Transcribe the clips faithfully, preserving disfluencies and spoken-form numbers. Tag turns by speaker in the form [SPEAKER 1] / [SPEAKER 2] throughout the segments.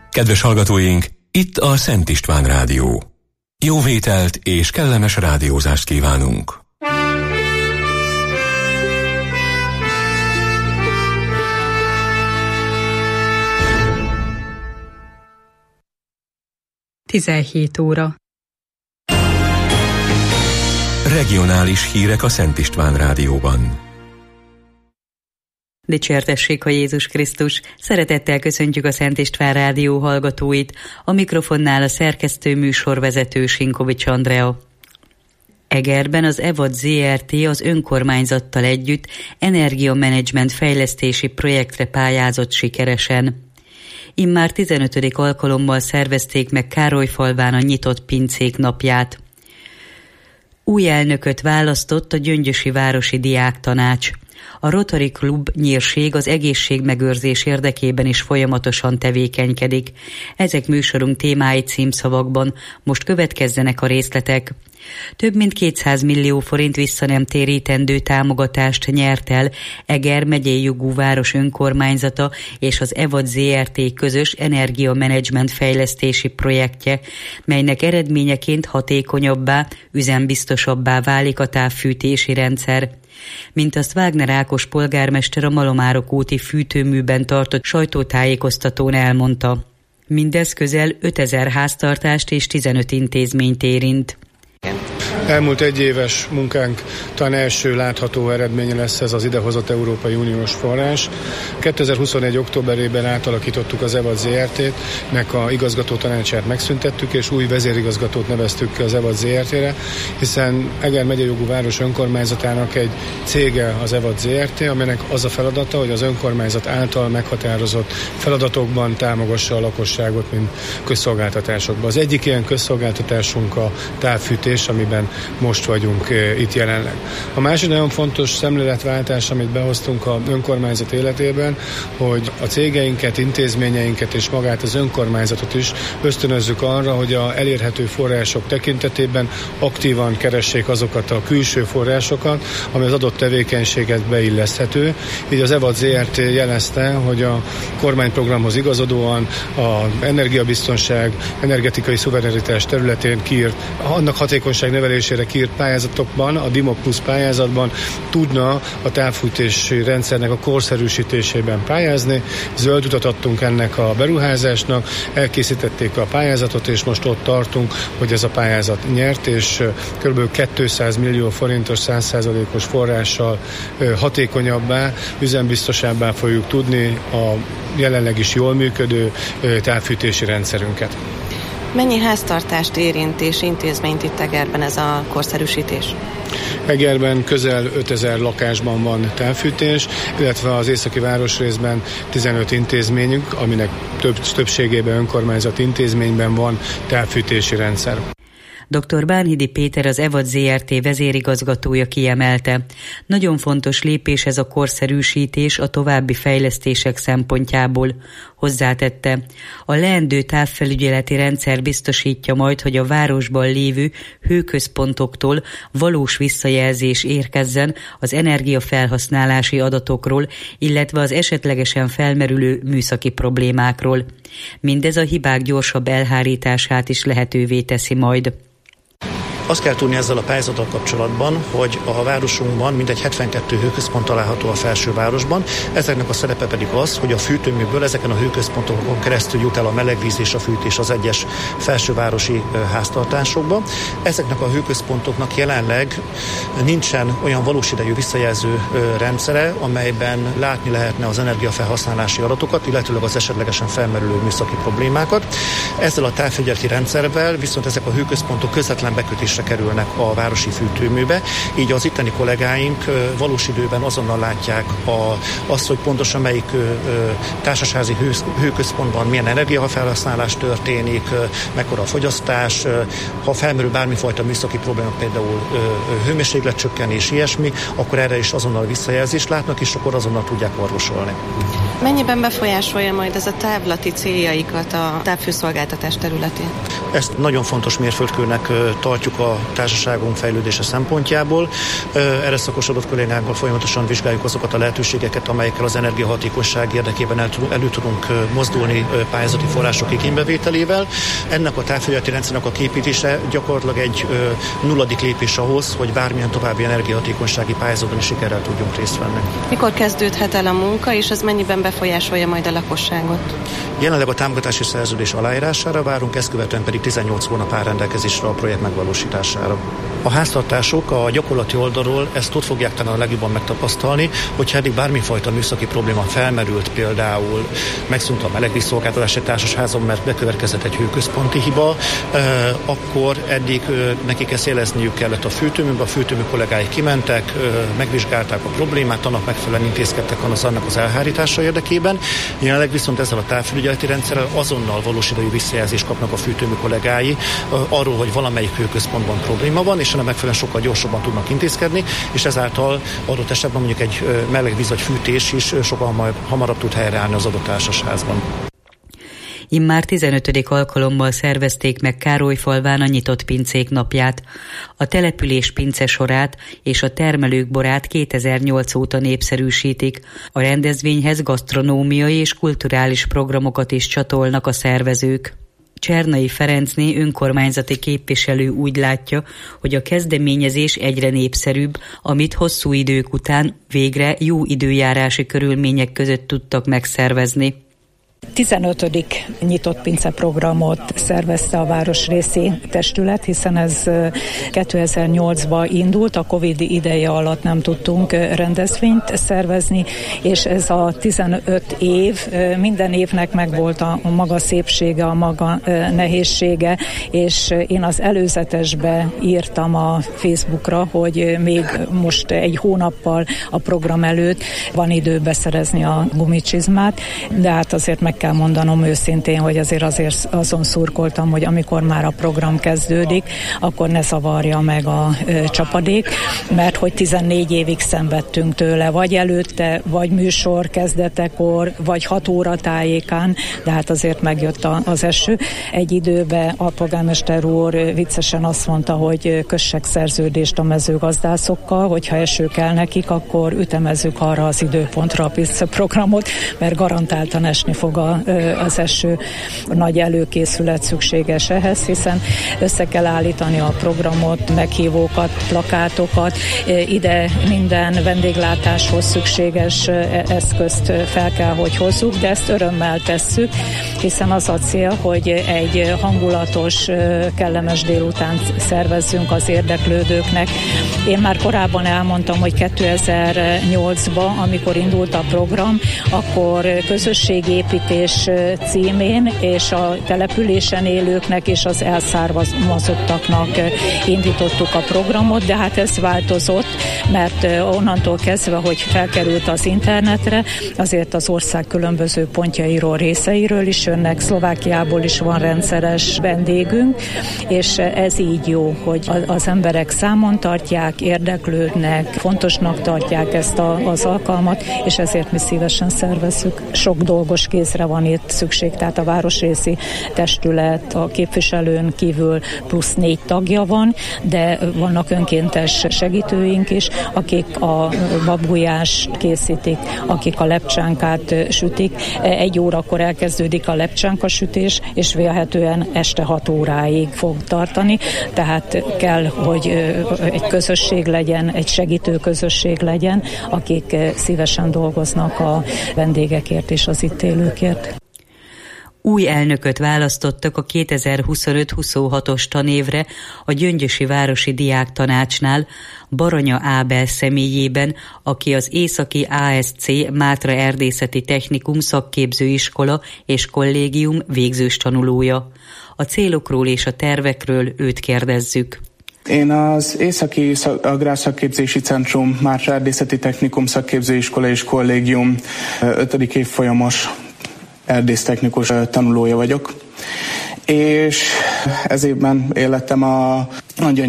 [SPEAKER 1] Kedves hallgatóink, itt a Szent István Rádió. Jó vételt és kellemes rádiózást kívánunk!
[SPEAKER 2] tizenhét óra.
[SPEAKER 1] Regionális hírek a Szent István Rádióban.
[SPEAKER 2] Dicsértessék a Jézus Krisztus! Szeretettel köszöntjük a Szent István Rádió hallgatóit. A mikrofonnál a szerkesztő műsorvezető Sinkovics Andrea. Egerben az EVAD zé er té az önkormányzattal együtt energiamenedzsment fejlesztési projektre pályázott sikeresen. Immár tizenötödik alkalommal szervezték meg Károlyfalván a nyitott pincék napját. Új elnököt választott a Gyöngyösi Városi Diáktanács. A Rotary Klub nyírség az egészségmegőrzés érdekében is folyamatosan tevékenykedik. Ezek műsorunk témái címszavakban, most következzenek a részletek. Több mint kétszáz millió forint visszanemtérítendő támogatást nyert el Eger megyei jogú város önkormányzata és az EVAD zé er té közös energiamenedzsment fejlesztési projektje, melynek eredményeként hatékonyabbá, üzembiztosabbá válik a távfűtési rendszer. Mint azt Wagner Ákos polgármester a Malomárok úti fűtőműben tartott sajtótájékoztatón elmondta. Mindez közel ötezer háztartást és tizenöt intézményt érint.
[SPEAKER 3] Elmúlt egy éves munkánk talán első látható eredménye lesz ez az idehozott Európai Uniós forrás. kétezer-huszonegy októberében átalakítottuk az EVAD zé er té-t, nek a igazgató tanácsát megszüntettük, és új vezérigazgatót neveztük ki az EVAD zé er té-re, hiszen Eger megyei jogú város önkormányzatának egy cége az EVAD zé er té, aminek az a feladata, hogy az önkormányzat által meghatározott feladatokban támogassa a lakosságot, mint közszolgáltatásokban. Az egyik ilyen közszolgáltatásunk a távfűtés, amiben most vagyunk e, itt jelenleg. A másik nagyon fontos szemléletváltás, amit behoztunk az önkormányzat életében, hogy a cégeinket, intézményeinket és magát az önkormányzatot is ösztönözzük arra, hogy a elérhető források tekintetében aktívan keressék azokat a külső forrásokat, ami az adott tevékenységet beilleszthető. Így az EVAD zé er té jelezte, hogy a kormányprogramhoz igazodóan az energiabiztonság, energetikai szuverenitás területén kiírt, annak hatékonyság növelésére kiírt pályázatokban, a DIMOK plusz pályázatban tudna a távfűtési rendszernek a korszerűsítésében pályázni. Zöld utat adtunk ennek a beruházásnak, elkészítették a pályázatot, és most ott tartunk, hogy ez a pályázat nyert, és kb. kétszáz millió forintos száz százalékos forrással hatékonyabbá, üzembiztosabbá fogjuk tudni a jelenleg is jól működő távfűtési rendszerünket.
[SPEAKER 4] Mennyi háztartást érint és intézményt itt Egerben ez a korszerűsítés?
[SPEAKER 3] Egerben közel ötezer lakásban van távfűtés, illetve az északi városrészben tizenöt intézményünk, aminek több, többségében önkormányzati intézményben van távfűtési rendszer.
[SPEAKER 2] doktor Bánhidi Péter, az EVAD zé er té vezérigazgatója kiemelte. Nagyon fontos lépés ez a korszerűsítés a további fejlesztések szempontjából. Hozzátette, a leendő távfelügyeleti rendszer biztosítja majd, hogy a városban lévő hőközpontoktól valós visszajelzés érkezzen az energiafelhasználási adatokról, illetve az esetlegesen felmerülő műszaki problémákról. Mindez a hibák gyorsabb elhárítását is lehetővé teszi majd.
[SPEAKER 5] Azt kell tudni ezzel a pályázattal kapcsolatban, hogy a városunkban mintegy hetvenkét hőközpont található a felsővárosban. Ezeknek a szerepe pedig az, hogy a fűtőműből ezeken a hőközpontokon keresztül jut el a melegvíz és a fűtés az egyes felsővárosi háztartásokba. Ezeknek a hőközpontoknak jelenleg nincsen olyan valós idejű visszajelző rendszere, amelyben látni lehetne az energiafelhasználási adatokat, illetőleg az esetlegesen felmerülő műszaki problémákat. Ezzel a távfigyeleti rendszerrel viszont ezek a hőközpontok közvetlen bekötésre kerülnek a városi fűtőműbe, így az itteni kollégáink valós időben azonnal látják a, azt, hogy pontosan melyik társasházi hő, hőközpontban milyen energiafelhasználás történik, mekkora a fogyasztás, ha felmerül bármifajta műszaki probléma, például hőmérsékletcsökkenés, ilyesmi, akkor erre is azonnal visszajelzést látnak, és akkor azonnal tudják orvosolni.
[SPEAKER 4] Mennyiben befolyásolja majd ez a távlati céljaikat a távfőszolgáltatás területén?
[SPEAKER 5] Ezt nagyon fontos mérföldkőnek tartjuk a társaságunk fejlődése szempontjából. Erre szakosodott kollégánkkal folyamatosan vizsgáljuk azokat a lehetőségeket, amelyekkel az energiahatékonyság érdekében el, elő tudunk mozdulni pályázati források igénybevételével. Ennek a távfelületi rendszernek a képítése gyakorlatilag egy nulladik lépés ahhoz, hogy bármilyen további energiahatékonysági pályázatban is sikerrel tudjunk részt venni.
[SPEAKER 4] Mikor kezdődhet el a munka, és ez mennyiben befolyásolja majd a lakosságot?
[SPEAKER 5] Jelenleg a támogatási szerződés aláírására várunk, ezt követően pedig tizennyolc hónap áll rendelkezésre a projekt megvalósítására. A háztartások a gyakorlati oldalról ezt ott fogják talán a legjobban megtapasztalni, hogyha eddig bármifajta műszaki probléma felmerült, például megszűnt a melegvízszolgáltatás egy társasházon, mert bekövetkezett egy hőközponti hiba, akkor eddig nekik ezt jelezniük kellett a fűtőműbe, a fűtőmű kollégái kimentek, megvizsgálták a problémát, annak megfelelően intézkedtek az annak az elhárítása érdekében. Jelenleg viszont ezzel a távfelügyeleti rendszerrel azonnal valós idejű visszajelzést kapnak a fűtőmű kollégái arról, hogy valamelyik hőközpontban probléma van, és ennek megfelelően sokkal gyorsabban tudnak intézkedni, és ezáltal adott esetben mondjuk egy melegvíz vagy fűtés is sokkal hamarabb tud helyreállni az adott társasházban.
[SPEAKER 2] Immár tizenötödik alkalommal szervezték meg Károlyfalván a nyitott pincék napját. A település pince sorát és a termelők borát kétezer-nyolc óta népszerűsítik. A rendezvényhez gasztronómiai és kulturális programokat is csatolnak a szervezők. Csernai Ferencné önkormányzati képviselő úgy látja, hogy a kezdeményezés egyre népszerűbb, amit hosszú idők után végre jó időjárási körülmények között tudtak megszervezni.
[SPEAKER 6] tizenötödik nyitott pince programot szervezte a városrészi testület, hiszen ez kétezer-nyolcban indult, a Covid ideje alatt nem tudtunk rendezvényt szervezni, és ez a tizenöt év, minden évnek megvolt a maga szépsége, a maga nehézsége, és én az előzetesbe írtam a Facebookra, hogy még most egy hónappal a program előtt van idő beszerezni a gumicsizmát, de hát azért meg kell mondanom őszintén, hogy azért azért azon szurkoltam, hogy amikor már a program kezdődik, akkor ne zavarja meg a ö, csapadék, mert hogy tizennégy évig szenvedtünk tőle, vagy előtte, vagy műsor kezdetekor, vagy hat óra tájékán, de hát azért megjött a, az eső. Egy időben a polgármester úr viccesen azt mondta, hogy kössek szerződést a mezőgazdászokkal, hogyha eső kell nekik, akkor ütemezzük arra az időpontra a pizza programot, mert garantáltan esni fog a az eső, nagy előkészület szükséges ehhez, hiszen össze kell állítani a programot, meghívókat, plakátokat, ide minden vendéglátáshoz szükséges eszközt fel kell, hogy hozzuk, de ezt örömmel tesszük, hiszen az a cél, hogy egy hangulatos, kellemes délután szervezzünk az érdeklődőknek. Én már korábban elmondtam, hogy kétezer-nyolcban, amikor indult a program, akkor közösségépítés címén és a településen élőknek és az elszármazottaknak indítottuk a programot, de hát ez változott, mert onnantól kezdve, hogy felkerült az internetre, azért az ország különböző pontjairól, részeiről is jönnek, Szlovákiából is van rendszeres vendégünk, és ez így jó, hogy az emberek számon tartják, érdeklődnek, fontosnak tartják ezt a, az alkalmat, és ezért mi szívesen szervezzük. Sok dolgos kézre van itt szükség, tehát a városrészi testület, a képviselőn kívül plusz négy tagja van, de vannak önkéntes segítőink is, akik a babgulyást készítik, akik a lepcsánkát sütik. Egy órakor elkezdődik a lepcsánkasütés, és vélhetően este hat óráig fog tartani, tehát kell, hogy egy közösség legyen, egy segítő közösség legyen, akik szívesen dolgoznak a vendégekért és az itt élőkért.
[SPEAKER 2] Új elnököt választottak a kétezer-huszonöt-huszonhatos tanévre a Gyöngyösi Városi Diáktanácsnál Baranya Ábel személyében, aki az Északi á es cé Mátra Erdészeti Technikum szakképzőiskola és kollégium végzős tanulója. A célokról és a tervekről őt kérdezzük.
[SPEAKER 7] Én az Északi Agrárszakképzési Centrum Mátra Erdészeti Technikum szakképzőiskola és kollégium ötödik évfolyamos erdésztechnikus tanulója vagyok, és ez évben én lettem a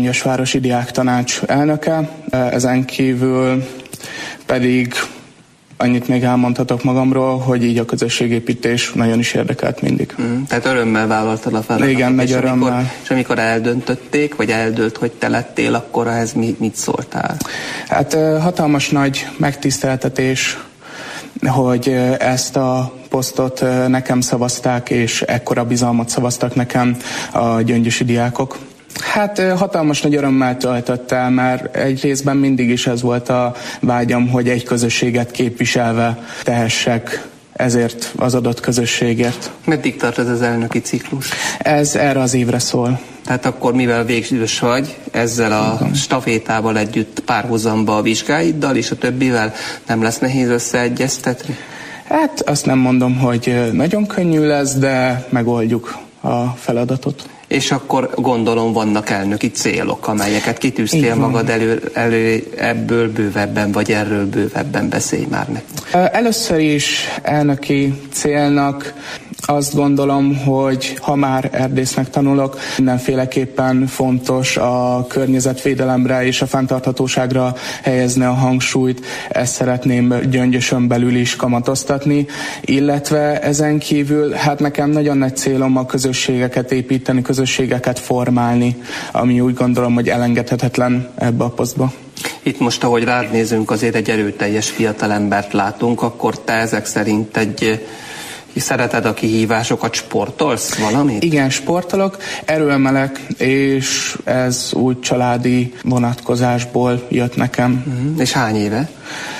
[SPEAKER 7] Gyöngyös Városi Diáktanács elnöke, ezen kívül pedig Annyit még elmondhatok magamról, hogy így a közösségépítés nagyon is érdekelt mindig.
[SPEAKER 8] Mm, tehát örömmel vállaltad a feladatot.
[SPEAKER 7] Igen, megy örömmel.
[SPEAKER 8] Amikor, és amikor eldöntötték, vagy eldőlt, hogy te lettél, akkor ehhez mit, mit szóltál?
[SPEAKER 7] Hát hatalmas nagy megtiszteltetés, hogy ezt a posztot nekem szavazták, és ekkora bizalmat szavaztak nekem a gyöngyösi diákok. Hát hatalmas nagy örömmel töltött el, mert egy részben mindig is ez volt a vágyam, hogy egy közösséget képviselve tehessek ezért az adott közösségért.
[SPEAKER 8] Meddig tart ez az elnöki ciklus?
[SPEAKER 7] Ez erre az évre szól.
[SPEAKER 8] Tehát akkor mivel végzős vagy, ezzel a stafétával együtt párhuzamba a vizsgáiddal, és a többivel nem lesz nehéz összeegyeztetni?
[SPEAKER 7] Hát azt nem mondom, hogy nagyon könnyű lesz, de megoldjuk a feladatot.
[SPEAKER 8] És akkor gondolom vannak elnöki célok, amelyeket kitűztél magad elő, elő, ebből bővebben, vagy erről bővebben beszélj már meg.
[SPEAKER 7] Először is elnöki célnak azt gondolom, hogy ha már erdésznek tanulok, mindenféleképpen fontos a környezetvédelemre és a fenntarthatóságra helyezni a hangsúlyt. Ezt szeretném Gyöngyösön belül is kamatoztatni, illetve ezen kívül hát nekem nagyon nagy célom a közösségeket építeni, közösségeket formálni, ami úgy gondolom, hogy elengedhetetlen ebbe a posztba.
[SPEAKER 8] Itt most, ahogy rád nézünk, azért egy erőteljes fiatalembert látunk, akkor te ezek szerint egy szereted a kihívásokat, sportolsz valamit?
[SPEAKER 7] Igen, sportolok, erőemelek, és ez úgy családi vonatkozásból jött nekem.
[SPEAKER 8] Uh-huh. És hány éve?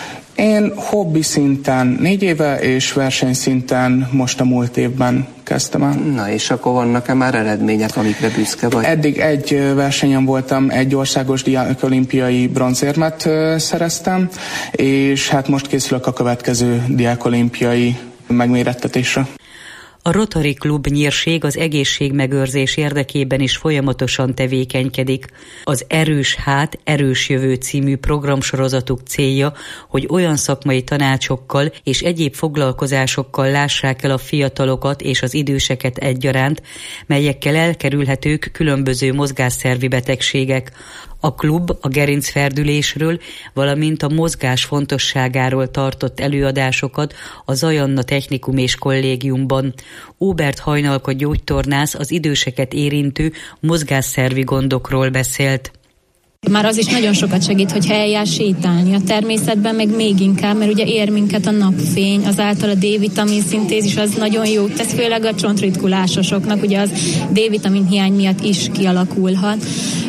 [SPEAKER 7] Én hobbi szinten négy éve, és versenyszinten most a múlt évben kezdtem el.
[SPEAKER 8] Na és akkor vannak-e már eredmények, amikre büszke vagy?
[SPEAKER 7] Eddig egy versenyen voltam, egy országos diákolimpiai bronzérmet szereztem, és hát most készülök a következő diákolimpiai megmérettetésre.
[SPEAKER 2] A Rotary Klub Nyírség az egészségmegőrzés érdekében is folyamatosan tevékenykedik. Az Erős Hát, Erős Jövő című programsorozatuk célja, hogy olyan szakmai tanácsokkal és egyéb foglalkozásokkal lássák el a fiatalokat és az időseket egyaránt, melyekkel elkerülhetők különböző mozgásszervi betegségek. A klub a gerincferdülésről, valamint a mozgás fontosságáról tartott előadásokat a Zajanna Technikum és Kollégiumban. Óbert Hajnalka gyógytornász az időseket érintő mozgásszervi gondokról beszélt.
[SPEAKER 9] Már az is nagyon sokat segít, hogyha eljár sétálni. A természetben meg még inkább, mert ugye ér minket a napfény, azáltal a D-vitamin szintézis az nagyon jó tesz, főleg a csontritkulásosoknak, ugye az D-vitamin hiány miatt is kialakulhat.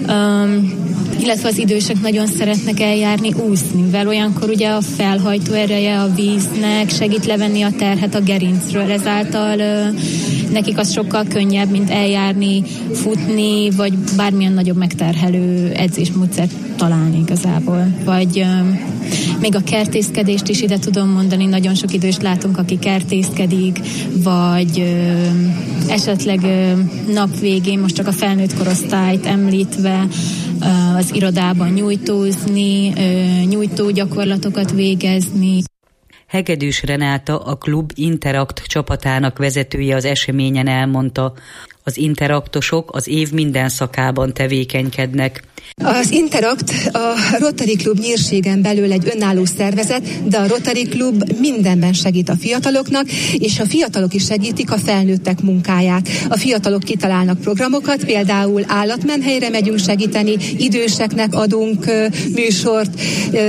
[SPEAKER 9] Um, illetve az idősek nagyon szeretnek eljárni úszni, mivel olyankor ugye a felhajtó ereje a víznek segít levenni a terhet a gerincről, ezáltal uh, nekik az sokkal könnyebb, mint eljárni, futni, vagy bármilyen nagyobb megterhelő edzésmódszert találni igazából. Vagy um, még a kertészkedést is ide tudom mondani, nagyon sok időst látunk, aki kertészkedik, vagy um, esetleg um, nap végén, most csak a felnőtt korosztályt említve, uh, az irodában nyújtózni, uh, nyújtó gyakorlatokat végezni.
[SPEAKER 2] Hegedűs Renáta, a klub Interakt csapatának vezetője az eseményen elmondta, az interaktosok az év minden szakában tevékenykednek.
[SPEAKER 10] Az Interakt a Rotary Klub Nyírségen belül egy önálló szervezet, de a Rotary Klub mindenben segít a fiataloknak, és a fiatalok is segítik a felnőttek munkáját. A fiatalok kitalálnak programokat, például állatmenhelyre megyünk segíteni, időseknek adunk műsort,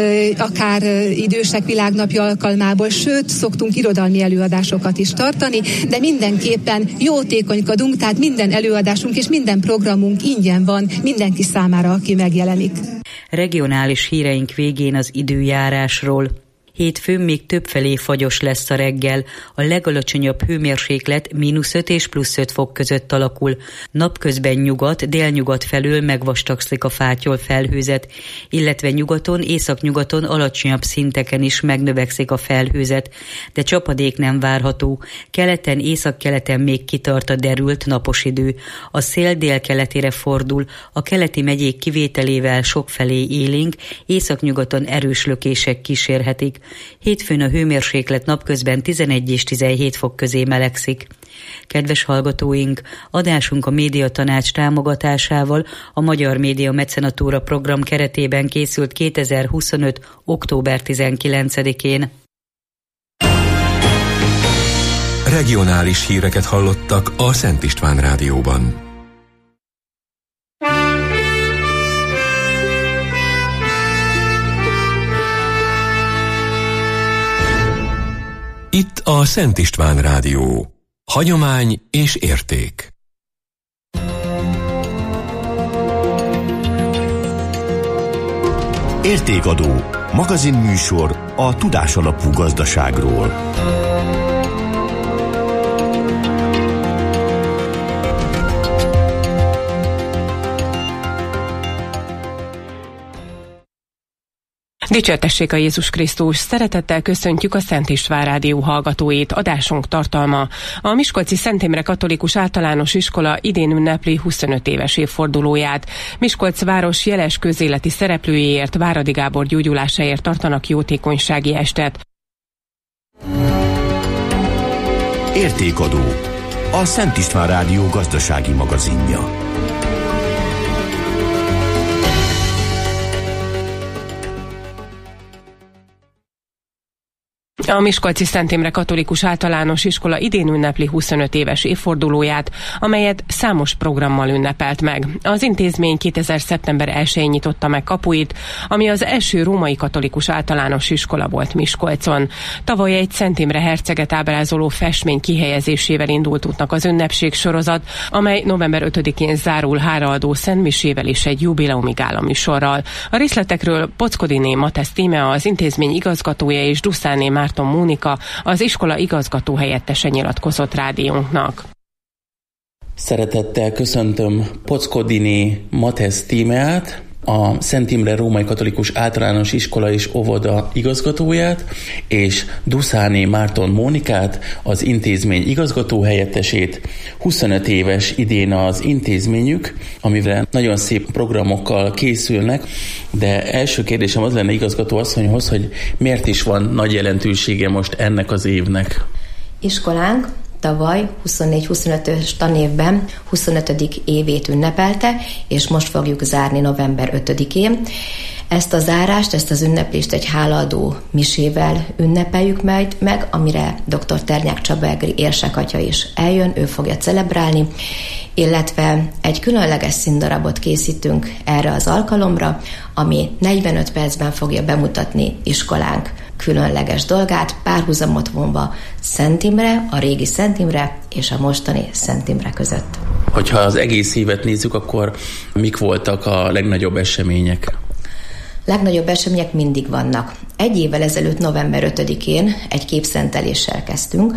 [SPEAKER 10] akár idősek világnapja alkalmából, sőt, szoktunk irodalmi előadásokat is tartani, de mindenképpen jótékonykodunk, tehát minden előadásunk és minden programunk ingyen van mindenki számára, aki megjelenik.
[SPEAKER 2] Regionális híreink végén az időjárásról. Hétfőn még többfelé fagyos lesz a reggel, a legalacsonyabb hőmérséklet mínusz öt és plusz öt fok között alakul. Napközben nyugat, délnyugat felől megvastagszik a fátyol felhőzet, illetve nyugaton, északnyugaton alacsonyabb szinteken is megnövekszik a felhőzet, de csapadék nem várható. Keleten, északkeleten még kitart a derült napos idő. A szél délkeletére fordul, a keleti megyék kivételével sokfelé élénk, északnyugaton erős lökések kísérhetik. Hétfőn a hőmérséklet napközben tizenegy és tizenhét fok közé melegszik. Kedves hallgatóink, adásunk a Médiatanács támogatásával a Magyar Média Mecenatúra program keretében készült kétezer-huszonöt. október tizenkilencedikén.
[SPEAKER 1] Regionális híreket hallottak a Szent István Rádióban. Itt a Szent István Rádió. Hagyomány és érték.
[SPEAKER 11] Értékadó. Magazinműsor a tudásalapú gazdaságról.
[SPEAKER 12] Dicsértessék a Jézus Krisztus! Szeretettel köszöntjük a Szent István Rádió hallgatóit. Adásunk tartalma: a Miskolci Szent Imre Katolikus Általános Iskola idén ünnepli huszonöt éves évfordulóját. Miskolc város jeles közéleti szereplőjéért, Váradi Gábor gyógyulásáért tartanak jótékonysági estet.
[SPEAKER 11] Értékadó. A Szent István Rádió gazdasági magazinja.
[SPEAKER 12] A Miskolci Szent Imre Katolikus Általános Iskola idén ünnepli huszonöt éves évfordulóját, amelyet számos programmal ünnepelt meg. Az intézmény kétezer. szeptember elsején nyitotta meg kapuit, ami az első római katolikus általános iskola volt Miskolcon. Tavaly egy Szent Imre herceget ábrázoló festmény kihelyezésével indult útnak az ünnepség sorozat, amely november ötödikén zárul háraadó szentmisével és egy jubileumi gálaműsorral. A részletekről Poczkodyné Matesz Tíme, az intézmény igazgatója, és Duszáné Márton Mónika, az iskola igazgató helyettese nyilatkozott rádiónknak.
[SPEAKER 13] Szeretettel köszöntöm Poczkodyné Matesz Tímeát, a Szent Imre Római Katolikus Általános Iskola és Óvoda igazgatóját, és Duszáné Márton Mónikát, az intézmény igazgató helyettesét. huszonöt éves idén az intézményük, amivel nagyon szép programokkal készülnek, de első kérdésem az lenne igazgató asszonyhoz, hogy miért is van nagy jelentősége most ennek az évnek?
[SPEAKER 14] Iskolánk tavaly huszonnégy-huszonötös tanévben huszonötödik évét ünnepelte, és most fogjuk zárni november ötödikén. Ezt a zárást, ezt az ünneplést egy hálaadó misével ünnepeljük majd meg, amire dr. Ternyák Csaba Egri érsekatya is eljön, ő fogja celebrálni, illetve egy különleges színdarabot készítünk erre az alkalomra, ami negyvenöt percben fogja bemutatni iskolánk különleges dolgát, párhuzamot vonva Szent Imre, a régi Szent Imre és a mostani Szent Imre között.
[SPEAKER 13] Hogyha az egész évet nézzük, akkor mik voltak a legnagyobb események?
[SPEAKER 14] Legnagyobb események mindig vannak. Egy évvel ezelőtt november ötödikén egy képszenteléssel kezdtünk.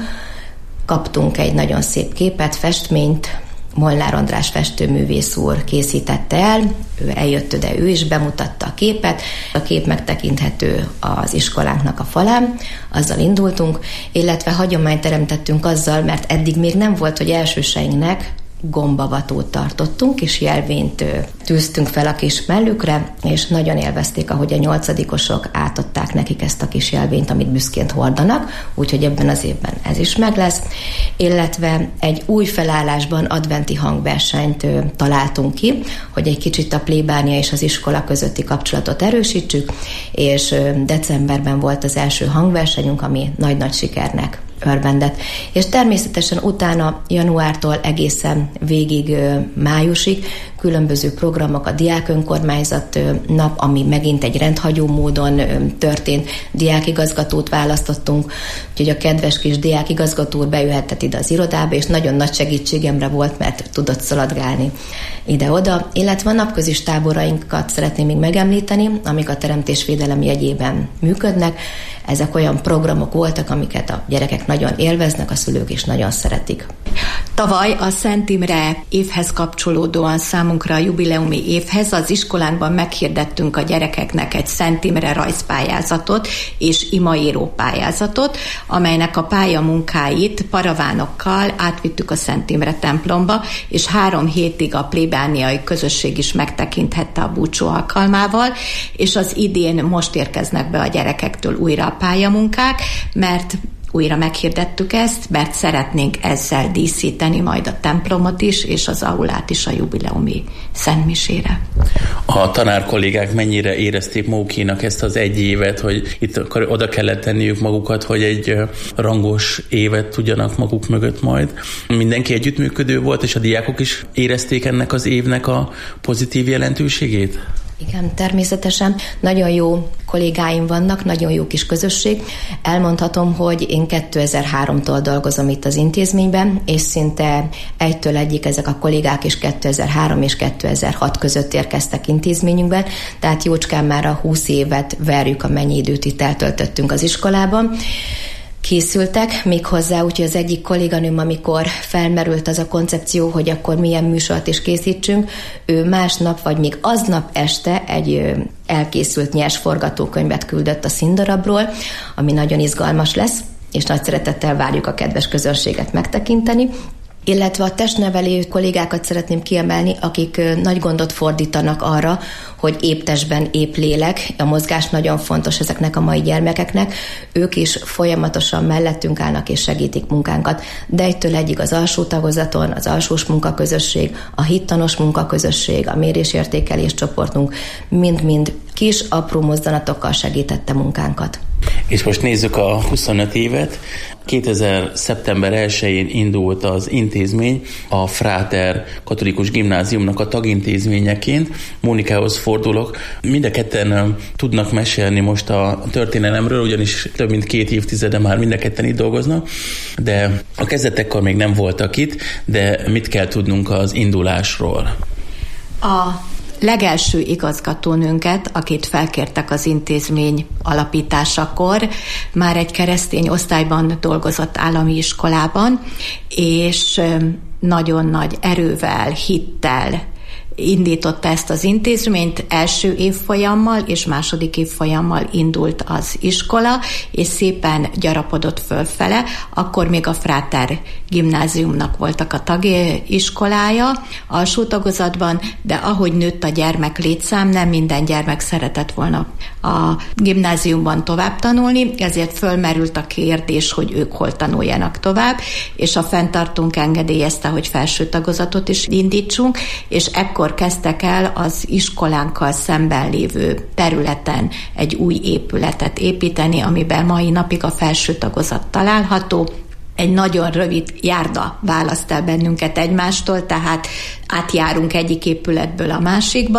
[SPEAKER 14] Kaptunk egy nagyon szép képet, festményt, Molnár András festőművész úr készítette el, ő eljött de ő is bemutatta a képet, a kép megtekinthető az iskolánknak a falán, azzal indultunk, illetve hagyományt teremtettünk azzal, mert eddig még nem volt, hogy elsőseinknek gombavatót tartottunk, és jelvényt tűztünk fel a kis mellükre, és nagyon élvezték, ahogy a nyolcadikosok átadták nekik ezt a kis jelvényt, amit büszként hordanak, úgyhogy ebben az évben ez is meg lesz. Illetve egy új felállásban adventi hangversenyt találtunk ki, hogy egy kicsit a plébánia és az iskola közötti kapcsolatot erősítsük, és decemberben volt az első hangversenyünk, ami nagy-nagy sikernek örvendett. És természetesen utána januártól egészen végig májusig különböző programok, a diák önkormányzat nap, ami megint egy rendhagyó módon történt, diákigazgatót választottunk, úgyhogy a kedves kis diákigazgató úr bejöhetett ide az irodába, és nagyon nagy segítségemre volt, mert tudott szaladgálni ide-oda, illetve a napközis táborainkat szeretném még megemlíteni, amik a teremtésvédelem jegyében működnek. Ezek olyan programok voltak, amiket a gyerekek nagyon élveznek, a szülők is nagyon szeretik.
[SPEAKER 15] Tavaly a Szent Imre évhez kapcsolódóan számunkra a jubileumi évhez az iskolánkban meghirdettünk a gyerekeknek egy Szent Imre rajzpályázatot és imaíró pályázatot, amelynek a pályamunkáit paravánokkal átvittük a Szent Imre templomba, és három hétig a plébániai közösség is megtekinthette a búcsú alkalmával, és az idén most érkeznek be a gyerekektől újra a pályamunkák, mert újra meghirdettük ezt, mert szeretnénk ezzel díszíteni majd a templomot is, és az aulát is a jubileumi szentmisére.
[SPEAKER 13] A tanár kollégák mennyire érezték magukénak ezt az egy évet, hogy itt oda kellett tenniük magukat, hogy egy rangos évet tudjanak maguk mögött majd? Mindenki együttműködő volt, és a diákok is érezték ennek az évnek a pozitív jelentőségét?
[SPEAKER 14] Igen, természetesen. Nagyon jó kollégáim vannak, nagyon jó kis közösség. Elmondhatom, hogy én kétezer-háromtól dolgozom itt az intézményben, és szinte egytől egyik ezek a kollégák is kétezer-három és kétezer-hat között érkeztek intézményünkben, tehát jócskán már a húsz évet verjük, amennyi időt itt eltöltöttünk az iskolában. Készültek még hozzá, úgyhogy az egyik kolléganőm, amikor felmerült az a koncepció, hogy akkor milyen műsort is készítsünk, ő másnap, vagy még aznap este egy elkészült nyers forgatókönyvet küldött a színdarabról, ami nagyon izgalmas lesz, és nagy szeretettel várjuk a kedves közönséget megtekinteni. Illetve a testnevelő kollégákat szeretném kiemelni, akik nagy gondot fordítanak arra, hogy épp testben, épp lélek. A mozgás nagyon fontos ezeknek a mai gyermekeknek. Ők is folyamatosan mellettünk állnak és segítik munkánkat. De egytől egyig az alsó tagozaton, az alsós munkaközösség, a hittanos munkaközösség, a mérésértékelés csoportunk mind-mind kis, apró mozdulatokkal segítette munkánkat.
[SPEAKER 13] És most nézzük a huszonöt évet. kétezer szeptember elsején indult az intézmény a Fráter Katolikus Gimnáziumnak a tagintézményeként. Mónikához fordulok. Mind a ketten tudnak mesélni most a történelemről, ugyanis több mint két évtizede már mind a ketten itt dolgoznak, de a kezdetekkor még nem voltak itt, de mit kell tudnunk az indulásról?
[SPEAKER 15] A legelső igazgatónőnket, akit felkértek az intézmény alapításakor, már egy keresztény osztályban dolgozott állami iskolában, és nagyon nagy erővel, hittel indította ezt az intézményt, első évfolyammal és második évfolyammal indult az iskola, és szépen gyarapodott fölfele. Akkor még a Fráter gimnáziumnak voltak a tagiskolája alsó tagozatban, de ahogy nőtt a gyermek létszám, nem minden gyermek szeretett volna a gimnáziumban tovább tanulni, ezért fölmerült a kérdés, hogy ők hol tanuljanak tovább, és a fenntartónk engedélyezte, hogy felső tagozatot is indítsunk, és ekkor kezdtek el az iskolánkkal szemben lévő területen egy új épületet építeni, amiben mai napig a felső tagozat található. Egy nagyon rövid járda választ el bennünket egymástól, tehát átjárunk egyik épületből a másikba,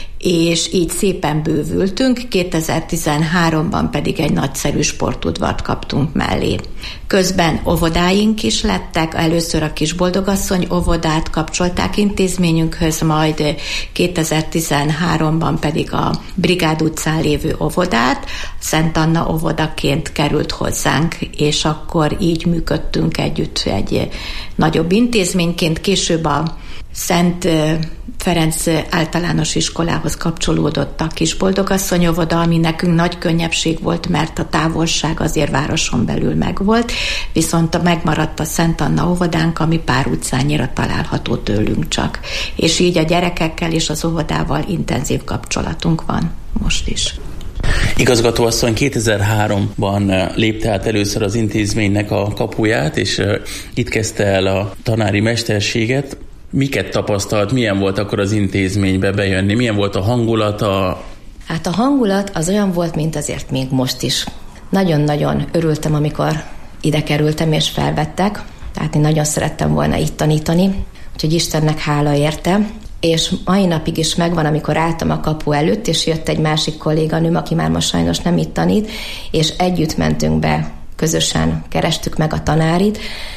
[SPEAKER 15] és így szépen bővültünk, kétezer-tizenháromban pedig egy nagyszerű sportudvart kaptunk mellé. Közben óvodáink is lettek, először a Kisboldogasszony óvodát kapcsolták intézményünkhöz, majd kétezer-tizenháromban pedig a Brigád utcán lévő óvodát, Szent Anna óvodaként került hozzánk, és akkor így működtünk együtt egy nagyobb intézményként. Később a Szent Ferenc általános iskolához kapcsolódott a Kisboldogasszony óvoda, ami nekünk nagy könnyebbség volt, mert a távolság azért városon belül megvolt, viszont megmaradt a Szent Anna óvodánk, ami pár utcányira található tőlünk csak. És így a gyerekekkel és az óvodával intenzív kapcsolatunk van most is.
[SPEAKER 13] Igazgatóasszony kétezer-háromban lépte át először az intézménynek a kapuját, és itt kezdte el a tanári mesterséget. Miket tapasztalt, milyen volt akkor az intézménybe bejönni, milyen volt a hangulata?
[SPEAKER 14] Hát a hangulat az olyan volt, mint azért még most is. Nagyon-nagyon örültem, amikor ide kerültem és felvettek, tehát én nagyon szerettem volna itt tanítani, úgyhogy Istennek hála érte. És mai napig is megvan, amikor álltam a kapu előtt, és jött egy másik kolléganőm, aki már most sajnos nem itt tanít, és együtt mentünk be, közösen kerestük meg a tanárit,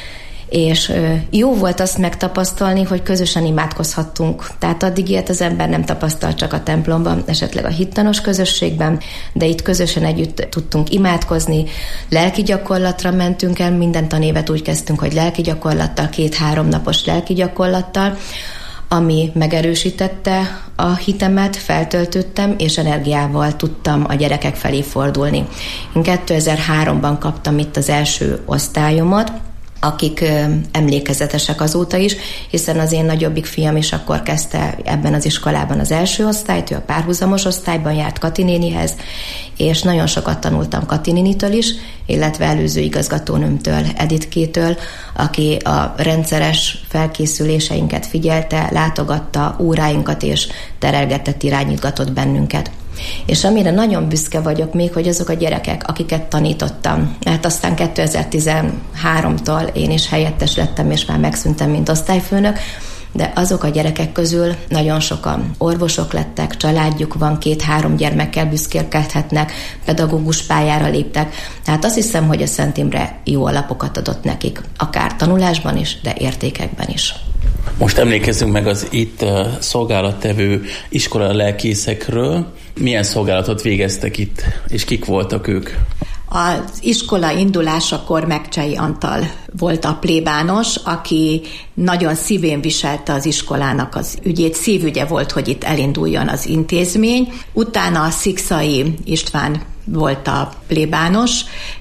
[SPEAKER 14] és jó volt azt megtapasztalni, hogy közösen imádkozhattunk. Tehát addig ilyet az ember nem tapasztalt csak a templomban, esetleg a hittanos közösségben, de itt közösen együtt tudtunk imádkozni, lelki gyakorlatra mentünk el, minden tanévet úgy kezdtünk, hogy lelki gyakorlattal, két-három napos lelki gyakorlattal, ami megerősítette a hitemet, feltöltöttem, és energiával tudtam a gyerekek felé fordulni. Én kétezer-háromban kaptam itt az első osztályomat, akik emlékezetesek azóta is, hiszen az én nagyobbik fiam is akkor kezdte ebben az iskolában az első osztályt, ő a párhuzamos osztályban járt Kati nénihez, és nagyon sokat tanultam Kati nénitől is, illetve előző igazgatónőmtől, Editkétől, aki a rendszeres felkészüléseinket figyelte, látogatta óráinkat és terelgetett, irányítgatott bennünket. És amire nagyon büszke vagyok még, hogy azok a gyerekek, akiket tanítottam, mert aztán kétezer-tizenháromtól én is helyettes lettem, és már megszűntem, mint osztályfőnök, de azok a gyerekek közül nagyon sokan orvosok lettek, családjuk van, két-három gyermekkel büszkélkedhetnek, pedagógus pályára léptek. Tehát azt hiszem, hogy a Szent Imre jó alapokat adott nekik, akár tanulásban is, de értékekben is.
[SPEAKER 13] Most emlékezzünk meg az itt szolgálattevő iskola lelkészekről. Milyen szolgálatot végeztek itt, és kik voltak ők?
[SPEAKER 15] Az iskola indulásakor Megcsei Antal volt a plébános, aki nagyon szívén viselte az iskolának az ügyét. Szívügye volt, hogy itt elinduljon az intézmény. Utána a Szikszai István volt a plébános,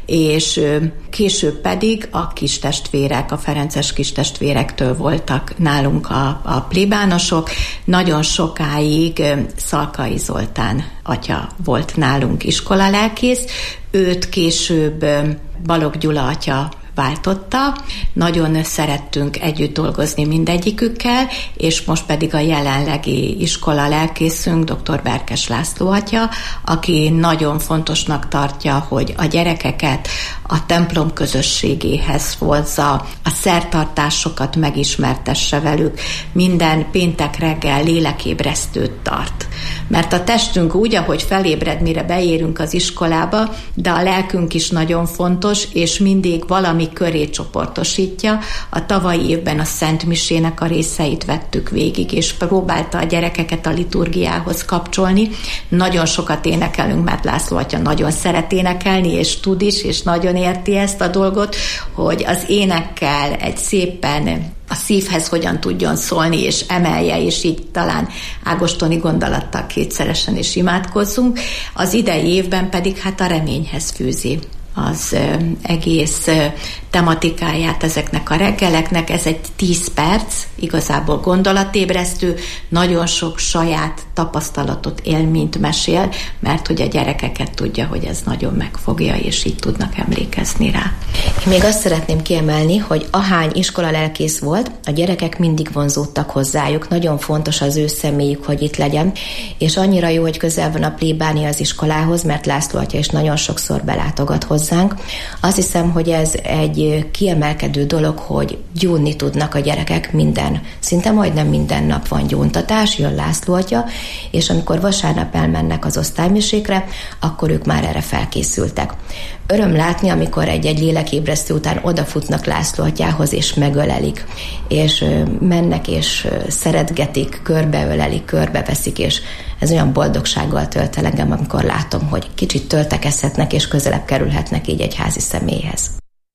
[SPEAKER 15] és később pedig a kistestvérek, a ferences kistestvérektől voltak nálunk a, a plébánosok. Nagyon sokáig Szalkai Zoltán atya volt nálunk iskolalelkész, őt később Balogh Gyula atya váltotta. Nagyon szerettünk együtt dolgozni mindegyikükkel, és most pedig a jelenlegi iskola lelkészünk, dr. Berkes László atya, aki nagyon fontosnak tartja, hogy a gyerekeket a templom közösségéhez hozza, a szertartásokat megismertesse velük, minden péntek reggel lélekébresztőt tart. Mert a testünk úgy, ahogy felébred, mire beérünk az iskolába, de a lelkünk is nagyon fontos, és mindig valami köré csoportosítja. A tavalyi évben a Szent Misének a részeit vettük végig, és próbálta a gyerekeket a liturgiához kapcsolni. Nagyon sokat énekelünk, mert László atya nagyon szeret énekelni, és tud is, és nagyon érti ezt a dolgot, hogy az énekkel egy szépen a szívhez hogyan tudjon szólni, és emelje, és így talán ágostoni gondolattal kétszeresen is imádkozzunk. Az idei évben pedig hát a reményhez fűzi az egész tematikáját ezeknek a reggeleknek. Ez egy tíz perc, igazából gondolatébresztő, nagyon sok saját tapasztalatot, élményt mesél, mert hogy a gyerekeket tudja, hogy ez nagyon megfogja, és így tudnak emlékezni rá.
[SPEAKER 14] Én még azt szeretném kiemelni, hogy ahány iskola lelkész volt, a gyerekek mindig vonzódtak hozzájuk. Nagyon fontos az ő személyük, hogy itt legyen, és annyira jó, hogy közel van a plébánia az iskolához, mert László atya is nagyon sokszor belátogat hozzánk. Azt hiszem, hogy ez egy kiemelkedő dolog, hogy gyónni tudnak a gyerekek minden, szinte majdnem minden nap van gyóntatás, jön László atya, és amikor vasárnap elmennek az osztálymisékre, akkor ők már erre felkészültek. Öröm látni, amikor egy-egy lélekébresztő után odafutnak László atyához, és megölelik, és mennek, és szeretgetik, körbeölelik, körbeveszik, és ez olyan boldogsággal tölt el engem, amikor látom, hogy kicsit töltekezhetnek, és közelebb kerülhetnek így egy házi személyhez.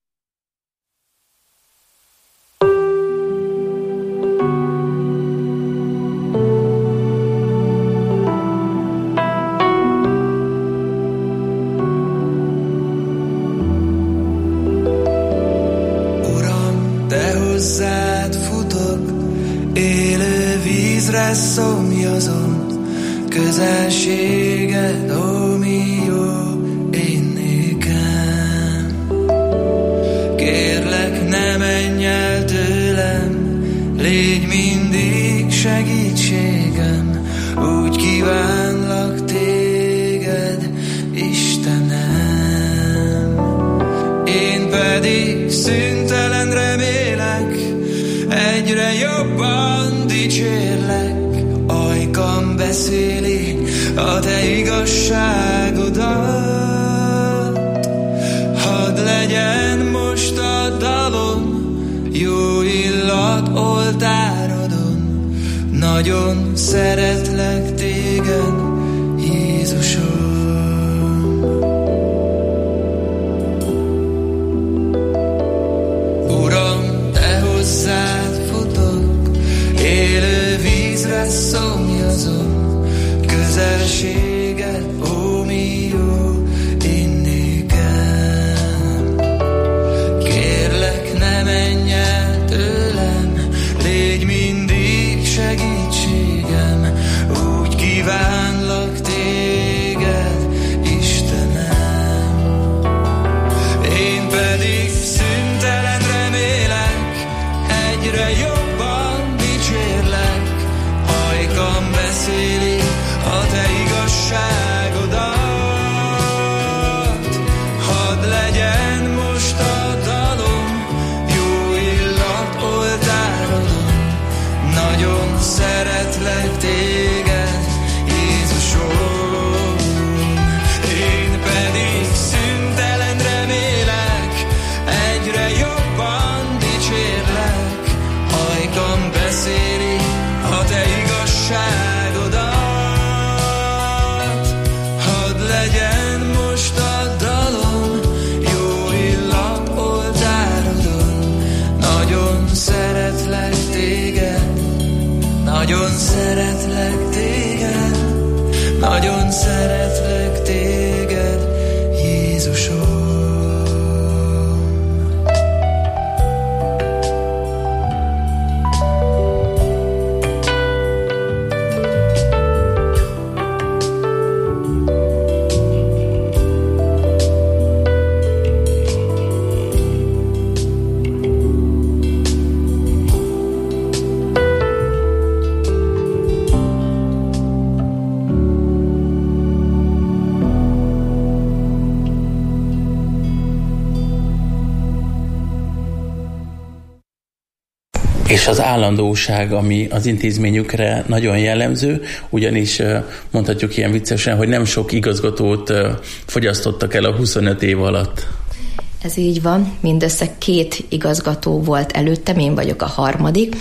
[SPEAKER 16] Szomjazom, közelséged, ó, mi jó én nékem. Kérlek, ne menj el tőlem, légy mindig segítségem, úgy kívánlak téged, Istenem. Én pedig szüntelen remélek, egyre jobban dicsérlek, ajkam beszéli a te igazságodat. Hadd legyen most a dalom, jó illat oltárodon, nagyon szeretlek téged, Jézusom. Uram, te hozzád futok, élő vízre szomjazom, közelséged, ó, mi jó én nékem. Kérlek, ne menj szeretlek téged, Jézusom. Én pedig szüntelen remélek, egyre jobban dicsérlek, ajkam beszéli a te igazságodat. Hadd legyen most a dalom, jó illat oltárodon. Nagyon szeretlek téged, nagyon szeretlek téged, nagyon szeretlek téged, Jézusom.
[SPEAKER 13] És az állandóság, ami az intézményükre nagyon jellemző, ugyanis mondhatjuk ilyen viccesen, hogy nem sok igazgatót fogyasztottak el a huszonöt év alatt.
[SPEAKER 14] Ez így van, mindössze két igazgató volt előttem, én vagyok a harmadik.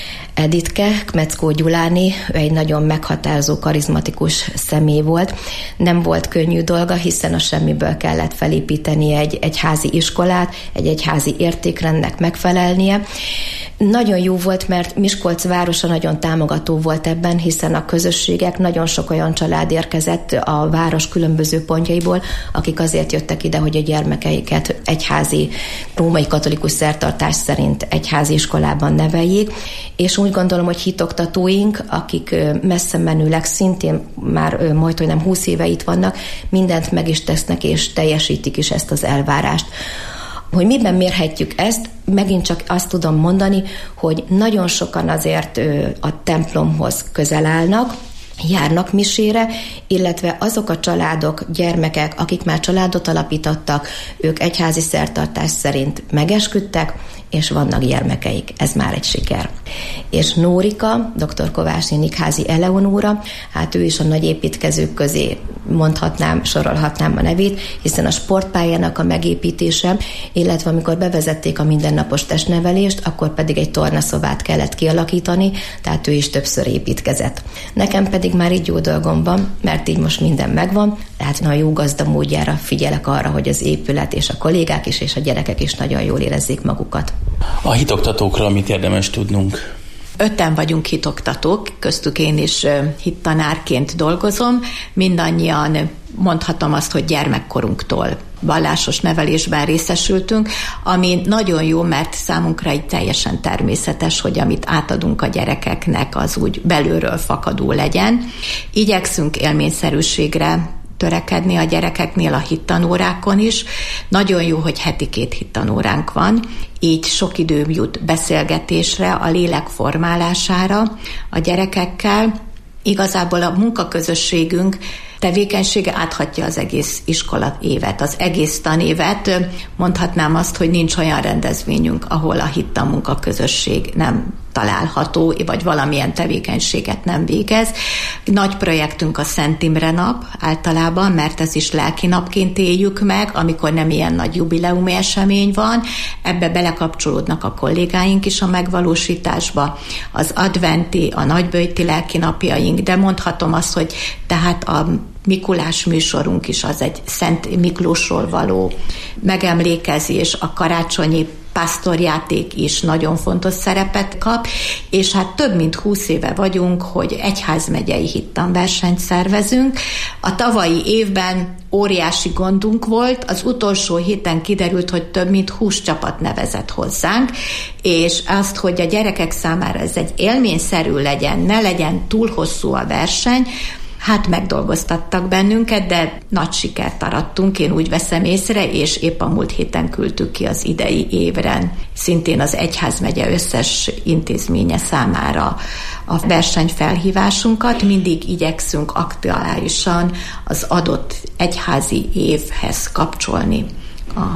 [SPEAKER 14] Editke, Kmeckó Gyuláné, ő egy nagyon meghatározó, karizmatikus személy volt. Nem volt könnyű dolga, hiszen a semmiből kellett felépíteni egy egyházi iskolát, egy egyházi értékrendnek megfelelnie. Nagyon jó volt, mert Miskolc városa nagyon támogató volt ebben, hiszen a közösségek, nagyon sok olyan család érkezett a város különböző pontjaiból, akik azért jöttek ide, hogy a gyermekeiket egyházi, római katolikus szertartás szerint egyházi iskolában neveljék, és úgy gondolom, hogy hitoktatóink, akik messze menőleg szintén már majd, hogy nem húsz éve itt vannak, mindent meg is tesznek, és teljesítik is ezt az elvárást. Hogy miben mérhetjük ezt, megint csak azt tudom mondani, hogy nagyon sokan azért a templomhoz közel állnak, járnak misére, illetve azok a családok, gyermekek, akik már családot alapítottak, ők egyházi szertartás szerint megesküdtek, és vannak gyermekeik. Ez már egy siker. És Nórika, dr. Kovács néni Házi Eleonóra, hát ő is a nagy építkezők közé mondhatnám, sorolhatnám a nevét, hiszen a sportpályának a megépítése, illetve amikor bevezették a mindennapos testnevelést, akkor pedig egy tornaszobát kellett kialakítani, tehát ő is többször építkezett. Nekem pedig már így jó dolgom van, mert így most minden megvan, tehát a jó gazda módjára figyelek arra, hogy az épület és a kollégák is, és a gyerekek is nagyon jól érezzék magukat.
[SPEAKER 13] A hitoktatókra mit érdemes tudnunk?
[SPEAKER 15] Öten vagyunk hitoktatók, köztük én is hittanárként dolgozom, mindannyian mondhatom azt, hogy gyermekkorunktól vallásos nevelésben részesültünk, ami nagyon jó, mert számunkra egy teljesen természetes, hogy amit átadunk a gyerekeknek, az úgy belülről fakadó legyen. Igyekszünk élményszerűségre törekedni a gyerekeknél a hittanórákon is. Nagyon jó, hogy heti két hittanóránk van, így sok idő jut beszélgetésre, a lélek formálására a gyerekekkel. Igazából a munkaközösségünk tevékenysége áthatja az egész iskola évet, az egész tanévet. Mondhatnám azt, hogy nincs olyan rendezvényünk, ahol a hittan munkaközösség nem található, vagy valamilyen tevékenységet nem végez. Nagy projektünk a Szent Imre nap általában, mert ez is lelki napként éljük meg, amikor nem ilyen nagy jubileumi esemény van. Ebbe belekapcsolódnak a kollégáink is a megvalósításba. Az adventi, a nagyböjti lelki napjaink, de mondhatom azt, hogy tehát a Mikulás műsorunk is az egy Szent Miklósról való megemlékezés, a karácsonyi pásztorjáték is nagyon fontos szerepet kap, és hát több mint húsz éve vagyunk, hogy egyházmegyei hittanversenyt szervezünk. A tavalyi évben óriási gondunk volt, az utolsó héten kiderült, hogy több mint húsz csapat nevezett hozzánk, és azt, hogy a gyerekek számára ez egy élményszerű legyen, ne legyen túl hosszú a verseny, hát megdolgoztattak bennünket, de nagy sikert arattunk, én úgy veszem észre, és épp a múlt héten küldtük ki az idei évre, szintén az egyházmegye összes intézménye számára a versenyfelhívásunkat. Mindig igyekszünk aktuálisan az adott egyházi évhez kapcsolni a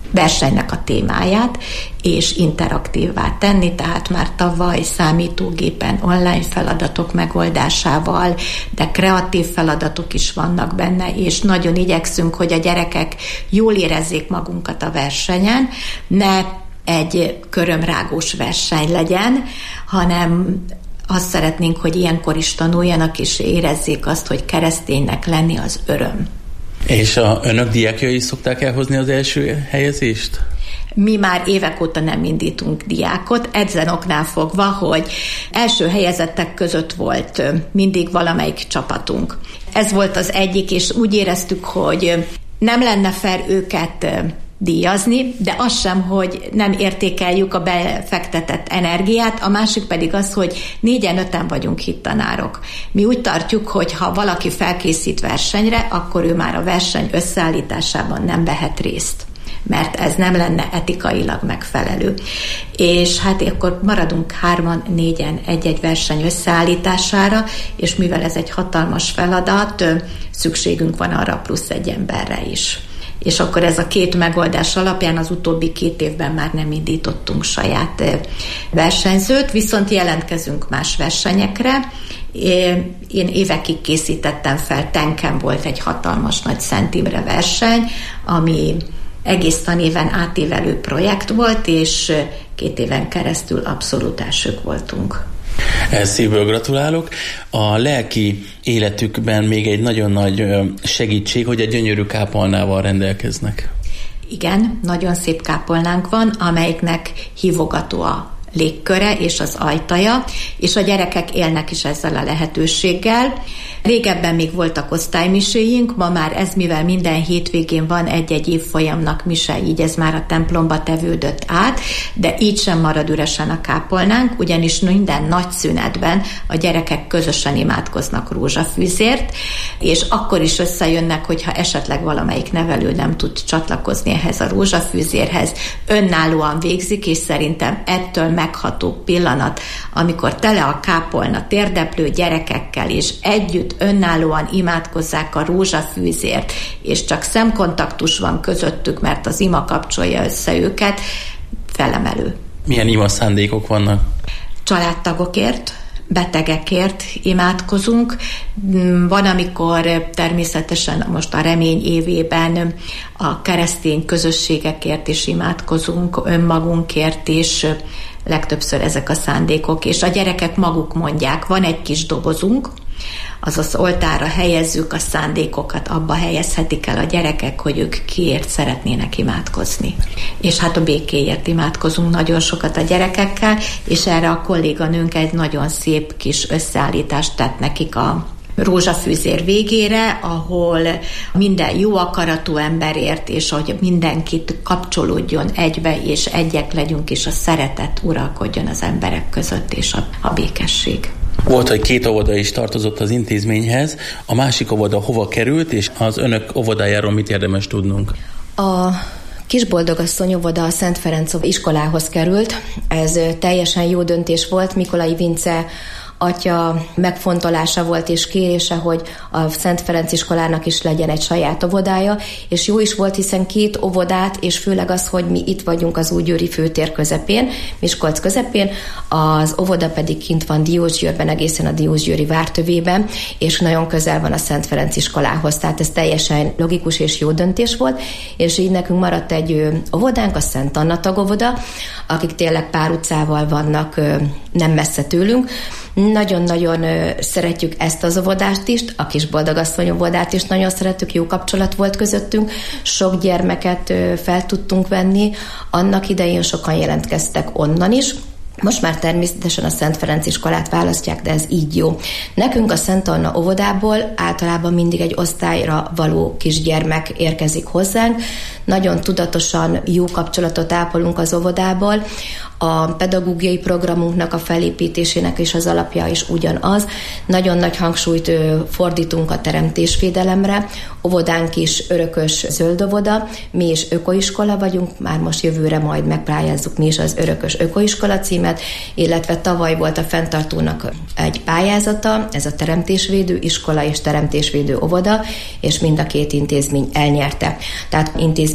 [SPEAKER 15] versenynek a témáját, és interaktívvá tenni, tehát már tavaly számítógépen online feladatok megoldásával, de kreatív feladatok is vannak benne, és nagyon igyekszünk, hogy a gyerekek jól érezzék magunkat a versenyen, ne egy körömrágós verseny legyen, hanem azt szeretnénk, hogy ilyenkor is tanuljanak, és érezzék azt, hogy kereszténynek lenni az öröm.
[SPEAKER 13] És a önök diákjai is szokták elhozni az első helyezést?
[SPEAKER 15] Mi már évek óta nem indítunk diákot, ezen oknál fogva, hogy első helyezettek között volt mindig valamelyik csapatunk. Ez volt az egyik, és úgy éreztük, hogy nem lenne fair őket díjazni, de az sem, hogy nem értékeljük a befektetett energiát, a másik pedig az, hogy négyen-öten vagyunk hittanárok. Mi úgy tartjuk, hogy ha valaki felkészít versenyre, akkor ő már a verseny összeállításában nem vehet részt, mert ez nem lenne etikailag megfelelő. És hát akkor maradunk hárman, négyen egy-egy verseny összeállítására, és mivel ez egy hatalmas feladat, szükségünk van arra plusz egy emberre is. És akkor ez a két megoldás alapján az utóbbi két évben már nem indítottunk saját versenyzőt, viszont jelentkezünk más versenyekre. Én évekig készítettem fel, Tenken volt egy hatalmas nagy Szent Imre verseny, ami egész tanéven átívelő projekt volt, és két éven keresztül abszolút elsők voltunk.
[SPEAKER 13] Ehhez szívből gratulálok. A lelki életükben még egy nagyon nagy segítség, hogy egy gyönyörű kápolnával rendelkeznek.
[SPEAKER 15] Igen, nagyon szép kápolnánk van, amelyiknek hívogató a légköre és az ajtaja, és a gyerekek élnek is ezzel a lehetőséggel. Régebben még voltak osztálymiséink, ma már ez, mivel minden hétvégén van egy-egy évfolyamnak mise, így ez már a templomba tevődött át, de így sem marad üresen a kápolnánk, ugyanis minden nagy szünetben a gyerekek közösen imádkoznak rózsafűzért, és akkor is összejönnek, hogyha esetleg valamelyik nevelő nem tud csatlakozni ehhez a rózsafűzérhez, önállóan végzik, és szerintem ettől megható pillanat, amikor tele a kápolna térdeplő gyerekekkel, és együtt önállóan imádkozzák a rózsafűzért, és csak szemkontaktus van közöttük, mert az ima kapcsolja össze őket, felemelő.
[SPEAKER 13] Milyen ima szándékok vannak?
[SPEAKER 15] Családtagokért, betegekért imádkozunk. Van, amikor természetesen most a remény évében a keresztény közösségekért is imádkozunk, önmagunkért is, legtöbbször ezek a szándékok, és a gyerekek maguk mondják, van egy kis dobozunk, azaz oltárra helyezzük a szándékokat, abba helyezhetik el a gyerekek, hogy ők kiért szeretnének imádkozni. És hát a békéért imádkozunk nagyon sokat a gyerekekkel, és erre a kolléganőnk egy nagyon szép kis összeállítást tett nekik a rózsafűzér végére, ahol minden jó akaratú emberért, és hogy mindenkit kapcsolódjon egybe, és egyek legyünk, és a szeretet uralkodjon az emberek között, és a, a békesség.
[SPEAKER 13] Volt, hogy két óvoda is tartozott az intézményhez, a másik óvoda hova került, és az önök óvodájáról mit érdemes tudnunk?
[SPEAKER 14] A Kisboldogasszony óvoda a Szent Ferenc iskolához került. Ez teljesen jó döntés volt. Mikolai Vince atya megfontolása volt és kérése, hogy a Szent Ferenc iskolának is legyen egy saját óvodája, és jó is volt, hiszen két óvodát, és főleg az, hogy mi itt vagyunk az Újgyőri főtér közepén, Miskolc közepén, az óvoda pedig kint van Diósgyőrben, egészen a Diósgyőri vártövében, és nagyon közel van a Szent Ferenc iskolához, tehát ez teljesen logikus és jó döntés volt, és így nekünk maradt egy óvodánk, a Szent Anna tagóvoda, akik tényleg pár utcával vannak nem messze tőlünk. Nagyon-nagyon szeretjük ezt az óvodást is, a Kisboldogasszony óvodát is nagyon szeretjük, jó kapcsolat volt közöttünk, sok gyermeket fel tudtunk venni, annak idején sokan jelentkeztek onnan is. Most már természetesen a Szent Ferenc iskolát választják, de ez így jó. Nekünk a Szent Anna óvodából általában mindig egy osztályra való kisgyermek érkezik hozzánk. Nagyon tudatosan jó kapcsolatot ápolunk az óvodából. A pedagógiai programunknak a felépítésének is az alapja is ugyanaz. Nagyon nagy hangsúlyt fordítunk a teremtésvédelemre. Óvodánk is örökös zöld óvoda, mi is ökoiskola vagyunk, már most jövőre majd megpályázzuk mi is az örökös ökoiskola címet, illetve tavaly volt a fenntartónak egy pályázata, ez a teremtésvédő iskola és teremtésvédő óvoda, és mind a két intézmény elnyerte. Tehát intézmény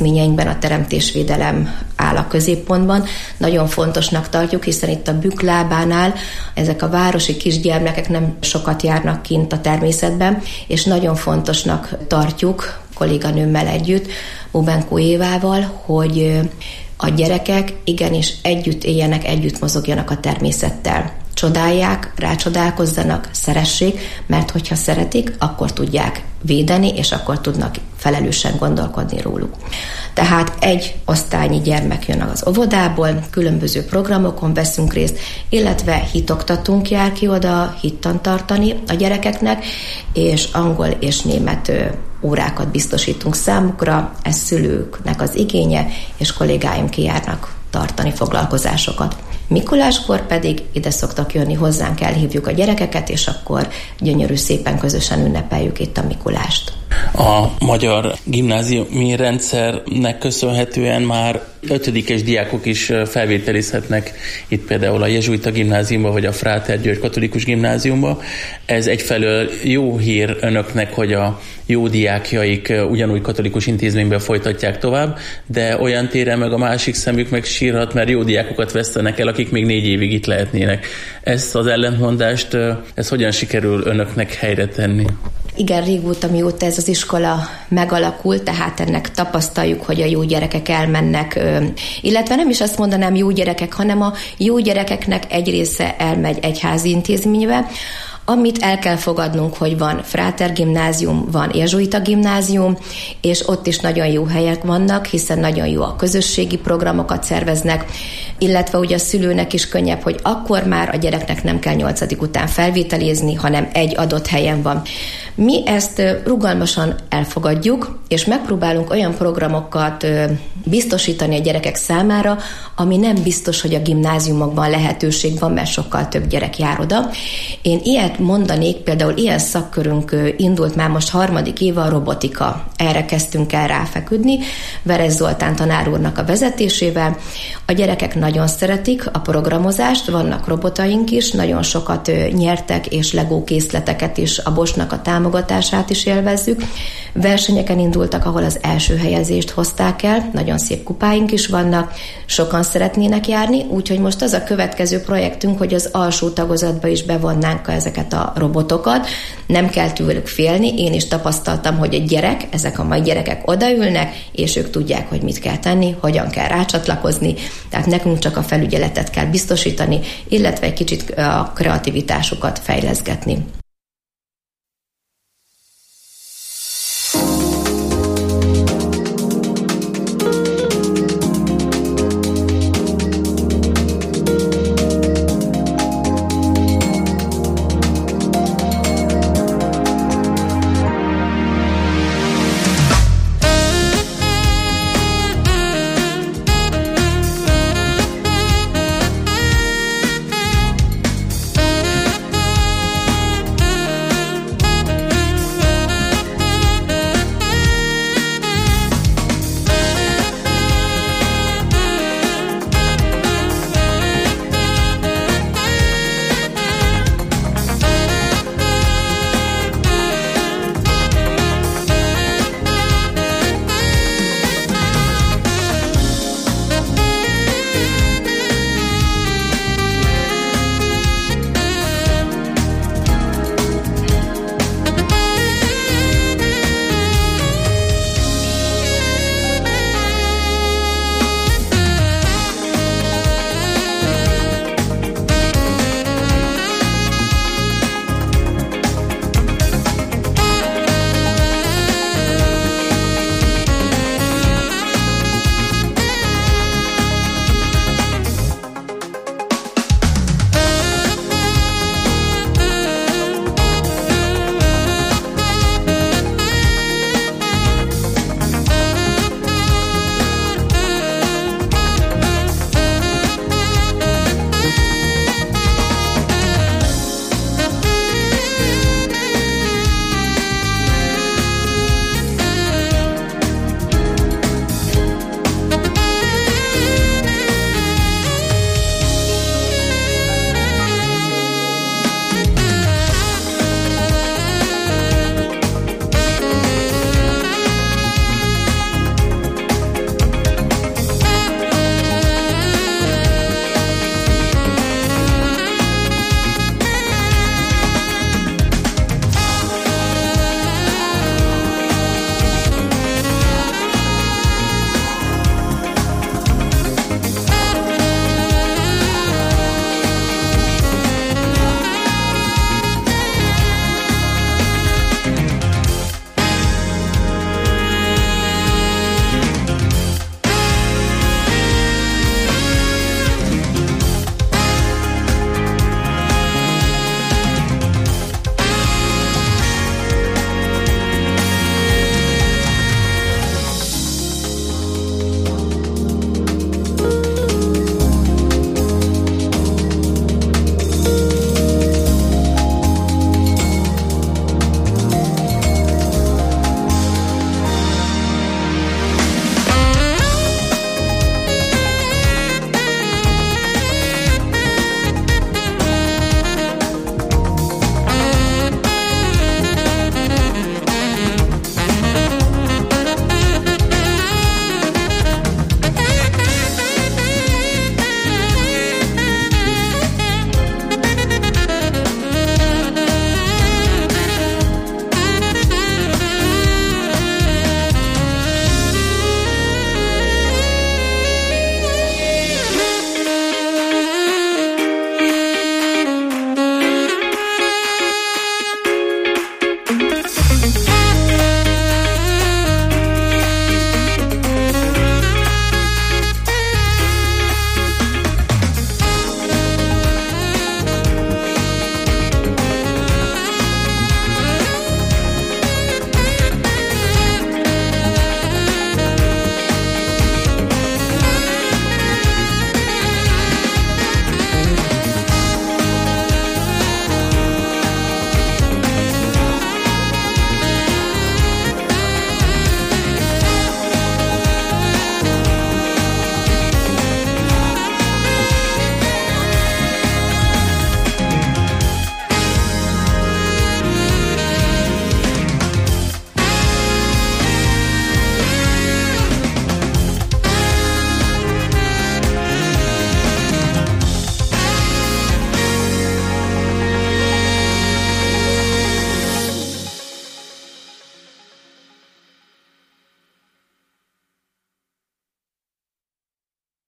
[SPEAKER 14] intézményeinkben a teremtésvédelem áll a középpontban. Nagyon fontosnak tartjuk, hiszen itt a Bükklábánál ezek a városi kisgyermekek nem sokat járnak kint a természetben, és nagyon fontosnak tartjuk kolléganőmmel együtt, Bubenkó Évával, hogy a gyerekek igenis együtt éljenek, együtt mozogjanak a természettel. Csodálják, rácsodálkozzanak, szeressék, mert hogyha szeretik, akkor tudják védeni, és akkor tudnak felelősen gondolkodni róluk. Tehát egy osztálynyi gyermek jön az óvodából, különböző programokon veszünk részt, illetve hitoktatunk jár ki oda hittan tartani a gyerekeknek, és angol és német órákat biztosítunk számukra, ez szülőknek az igénye, és kollégáim kijárnak tartani foglalkozásokat. Mikuláskor pedig ide szoktak jönni, hozzánk elhívjuk a gyerekeket, és akkor gyönyörű szépen közösen ünnepeljük itt a Mikulást.
[SPEAKER 13] A magyar gimnáziumi rendszernek köszönhetően már ötödikes diákok is felvételizhetnek itt például a jezsuita gimnáziumba, vagy a Fráter György katolikus gimnáziumba. Ez egyfelől jó hír önöknek, hogy a jó diákjaik ugyanúgy katolikus intézményben folytatják tovább, de olyan téren meg a másik szemük meg sírhat, mert jó diákokat vesztenek el, akik még négy évig itt lehetnének. Ezt az ellentmondást, ez hogyan sikerül önöknek helyre tenni?
[SPEAKER 14] Igen, régóta, mióta ez az iskola megalakult, tehát ennek tapasztaljuk, hogy a jó gyerekek elmennek, illetve nem is azt mondanám jó gyerekek, hanem a jó gyerekeknek egy része elmegy egyházi intézménybe, amit el kell fogadnunk, hogy van Fráter gimnázium, van jezsuita gimnázium, és ott is nagyon jó helyek vannak, hiszen nagyon jó a közösségi programokat szerveznek, illetve ugye a szülőnek is könnyebb, hogy akkor már a gyereknek nem kell nyolcadik után felvételizni, hanem egy adott helyen van. Mi ezt rugalmasan elfogadjuk, és megpróbálunk olyan programokat biztosítani a gyerekek számára, ami nem biztos, hogy a gimnáziumokban lehetőség van, mert sokkal több gyerek jár oda. Én ilyet mondanék, például ilyen szakkörünk indult már most harmadik éve a robotika. Erre kezdtünk el ráfeküdni, Veres Zoltán tanár úrnak a vezetésével. A gyerekek nagyon szeretik a programozást, vannak robotaink is, nagyon sokat nyertek, és Lego készleteket is, a Boschnak a támogatását is élvezzük. Versenyeken indultak, ahol az első helyezést hozták el, nagyon szép kupáink is vannak, sokan szeretnének járni, úgyhogy most az a következő projektünk, hogy az alsó tagozatba is bevonnánk ezeket a robotokat, nem kell tőlük félni, én is tapasztaltam, hogy egy gyerek, ezek a mai gyerekek odaülnek, és ők tudják, hogy mit kell tenni, hogyan kell rácsatlakozni, tehát nekünk csak a felügyeletet kell biztosítani, illetve egy kicsit a kreativitásukat fejleszgetni.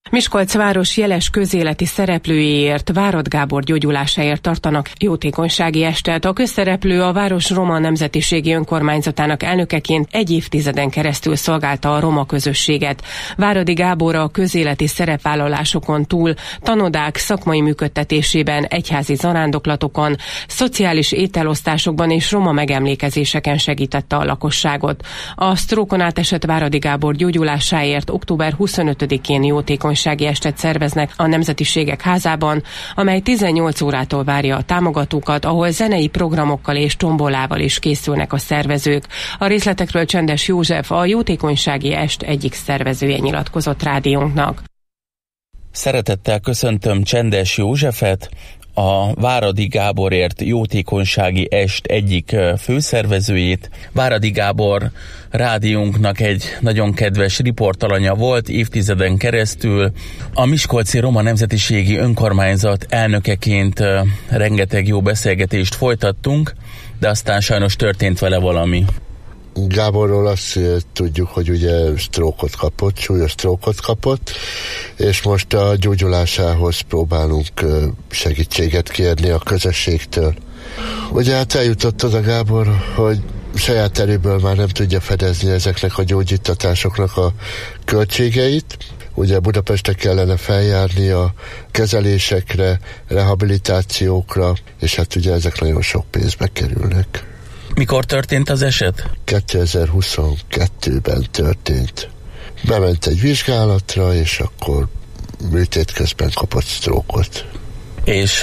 [SPEAKER 12] Miskolc város jeles közéleti szereplőiért, Várad Gábor gyógyulásáért tartanak jótékonysági estet. A közszereplő a város roma nemzetiségi önkormányzatának elnökeként egy évtizeden keresztül szolgálta a roma közösséget. Váradi Gábor a közéleti szerepvállalásokon túl tanodák szakmai működtetésében, egyházi zarándoklatokon, szociális ételosztásokban és roma megemlékezéseken segítette a lakosságot. A sztrókon átesett Váradi Gábor gyógyulásáért október huszonötödikén jótékony estet szerveznek a Nemzetiségek Házában, amely tizennyolc órától várja a támogatókat, ahol zenei programokkal és tombolával is készülnek a szervezők. A részletekről Csendes József, a jótékonysági est egyik szervezője nyilatkozott rádiónknak.
[SPEAKER 13] Szeretettel köszöntöm Csendes Józsefet, a Váradi Gáborért jótékonysági est egyik főszervezőjét. Váradi Gábor rádiónknak egy nagyon kedves riportalanya volt évtizeden keresztül. A Miskolci Roma Nemzetiségi Önkormányzat elnökeként rengeteg jó beszélgetést folytattunk, de aztán sajnos történt vele valami.
[SPEAKER 17] Gáborról azt tudjuk, hogy ugye sztrókot kapott, súlyos sztrókot kapott, és most a gyógyulásához próbálunk segítséget kérni a közösségtől. Ugye hát eljutott oda Gábor, hogy saját erőből már nem tudja fedezni ezeknek a gyógyítatásoknak a költségeit. Ugye Budapestre kellene feljárni a kezelésekre, rehabilitációkra, és hát ugye ezek nagyon sok pénzbe kerülnek.
[SPEAKER 13] Mikor történt az eset?
[SPEAKER 17] kétezer-huszonkettőben történt. Bement egy vizsgálatra, és akkor műtét közben kapott sztrókot.
[SPEAKER 13] És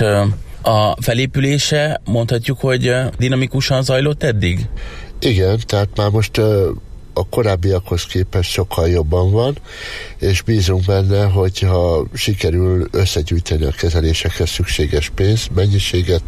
[SPEAKER 13] a felépülése mondhatjuk, hogy dinamikusan zajlott eddig?
[SPEAKER 17] Igen, tehát már most a korábbiakhoz képest sokkal jobban van, és bízunk benne, hogyha sikerül összegyűjteni a kezelésekhez szükséges pénz, mennyiséget,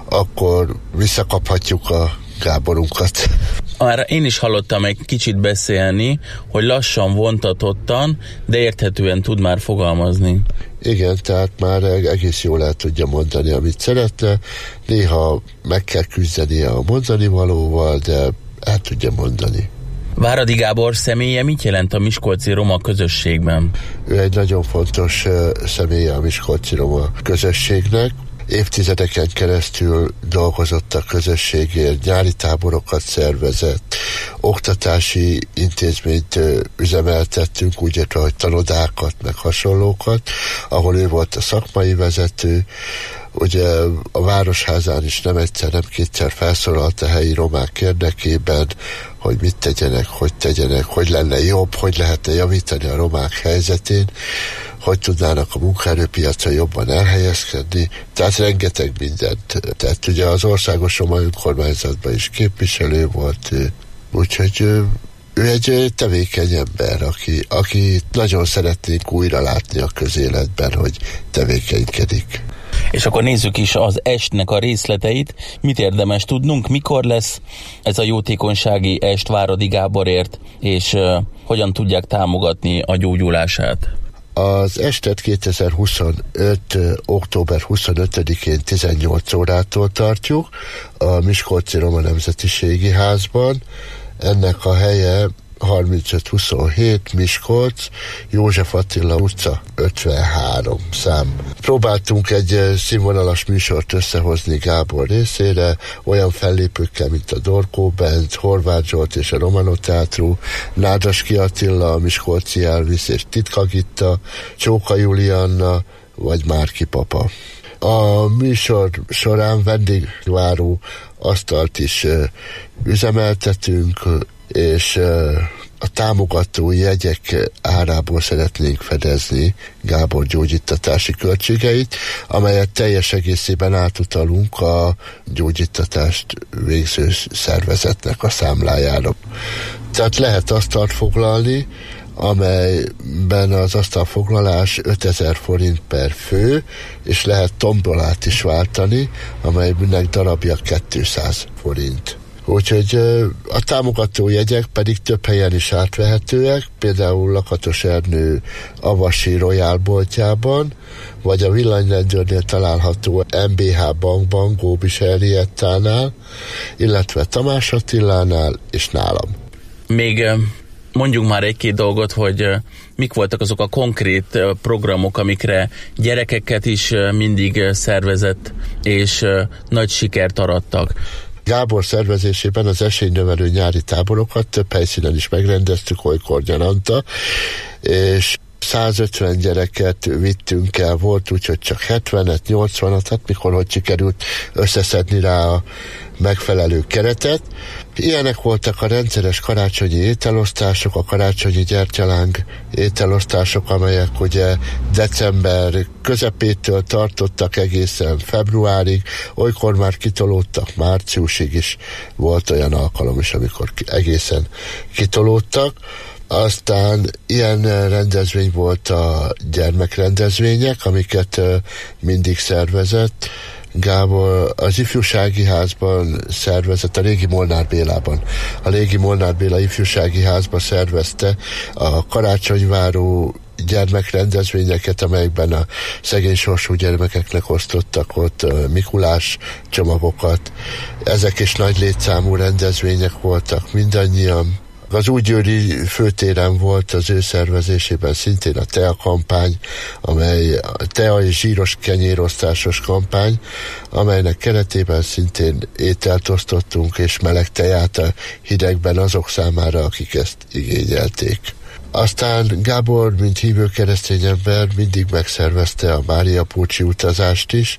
[SPEAKER 17] akkor visszakaphatjuk a Gáborunkat.
[SPEAKER 13] Már én is hallottam egy kicsit beszélni, hogy lassan, vontatottan, de érthetően tud már fogalmazni.
[SPEAKER 17] Igen, tehát már egész jól el tudja mondani, amit szeretne. Néha meg kell küzdenie a mondani valóval, de el tudja mondani.
[SPEAKER 13] Váradi Gábor személye mit jelent a miskolci roma közösségben?
[SPEAKER 17] Ő egy nagyon fontos személye a miskolci roma közösségnek. Évtizedeken keresztül dolgozott a közösségért, nyári táborokat szervezett, oktatási intézményt üzemeltettünk, úgy értve, hogy tanodákat, meg hasonlókat, ahol ő volt a szakmai vezető. Ugye a Városházán is nem egyszer, nem kétszer felszólalt a helyi romák érdekében, hogy mit tegyenek, hogy tegyenek, hogy lenne jobb, hogy lehetne javítani a romák helyzetén, hogy tudnának a munkaerőpiacon jobban elhelyezkedni, tehát rengeteg mindent. Tehát ugye az Országos Roma Önkormányzatban is képviselő volt, úgyhogy ő, ő egy tevékeny ember, aki, aki nagyon szeretnénk újra látni a közéletben, hogy tevékenykedik.
[SPEAKER 13] És akkor nézzük is az estnek a részleteit. Mit érdemes tudnunk, mikor lesz ez a jótékonysági est Váradi Gáborért, és uh, hogyan tudják támogatni a gyógyulását?
[SPEAKER 17] Az estet kétezer-huszonöt. október huszonötödikén tizennyolc órától tartjuk a Miskolci Roma Nemzetiségi Házban. Ennek a helye harmincöt huszonhét Miskolc, József Attila utca ötvenhárom szám. Próbáltunk egy színvonalas műsort összehozni Gábor részére, olyan fellépőkkel, mint a Dorkó Band, Horváth Zsolt és a Romano Teatru, Nádaski Attila, a Miskolci Elvis és Titka Gitta, Csóka Julianna vagy Márki Papa. A műsor során vendégváró asztalt is üzemeltetünk, és a támogató jegyek árából szeretnénk fedezni Gábor gyógyítatási költségeit, amelyet teljes egészében átutalunk a gyógyítatást végző szervezetnek a számlájára. Tehát lehet asztalt foglalni, amelyben az asztalfoglalás ötezer forint per fő, és lehet tombolát is váltani, amelynek darabja kétszáz forint. Úgyhogy a támogató jegyek pedig több helyen is átvehetőek, például Lakatos Ernő Avasi Royal boltjában, vagy a villanyrendőrnél található em bé há bankban, Góbis Henriettánál, illetve Tamás Attilánál és nálam.
[SPEAKER 13] Még mondjunk már egy-két dolgot, hogy mik voltak azok a konkrét programok, amikre gyerekeket is mindig szervezett, és nagy sikert arattak.
[SPEAKER 17] Gábor szervezésében az esélynövelő nyári táborokat több helyszínen is megrendeztük, olykor gyananta, és százötven gyereket vittünk el, volt úgy, hogy csak hetvenet, nyolcvanat, hát mikor hogy sikerült összeszedni rá a megfelelő keretet. Ilyenek voltak a rendszeres karácsonyi ételosztások, a karácsonyi gyertyaláng ételosztások, amelyek ugye december közepétől tartottak egészen februárig, olykor már kitolódtak, márciusig is volt olyan alkalom is, amikor egészen kitolódtak. Aztán ilyen rendezvény volt a gyermekrendezvények, amiket mindig szervezett. Gábor az ifjúsági házban szervezett, a régi Molnár Bélában. A régi Molnár Béla ifjúsági házban szervezte a karácsonyváró gyermekrendezvényeket, amelyekben a szegény sorsú gyermekeknek osztottak ott Mikulás csomagokat. Ezek is nagy létszámú rendezvények voltak mindannyian. Az Újgyőri főtéren volt az ő szervezésében szintén a tea kampány, amely a tea és zsíros kenyérosztásos kampány, amelynek keretében szintén ételt osztottunk és meleg teját a hidegben azok számára, akik ezt igényelték. Aztán Gábor, mint hívő keresztény ember, mindig megszervezte a Mária Pócsi utazást is,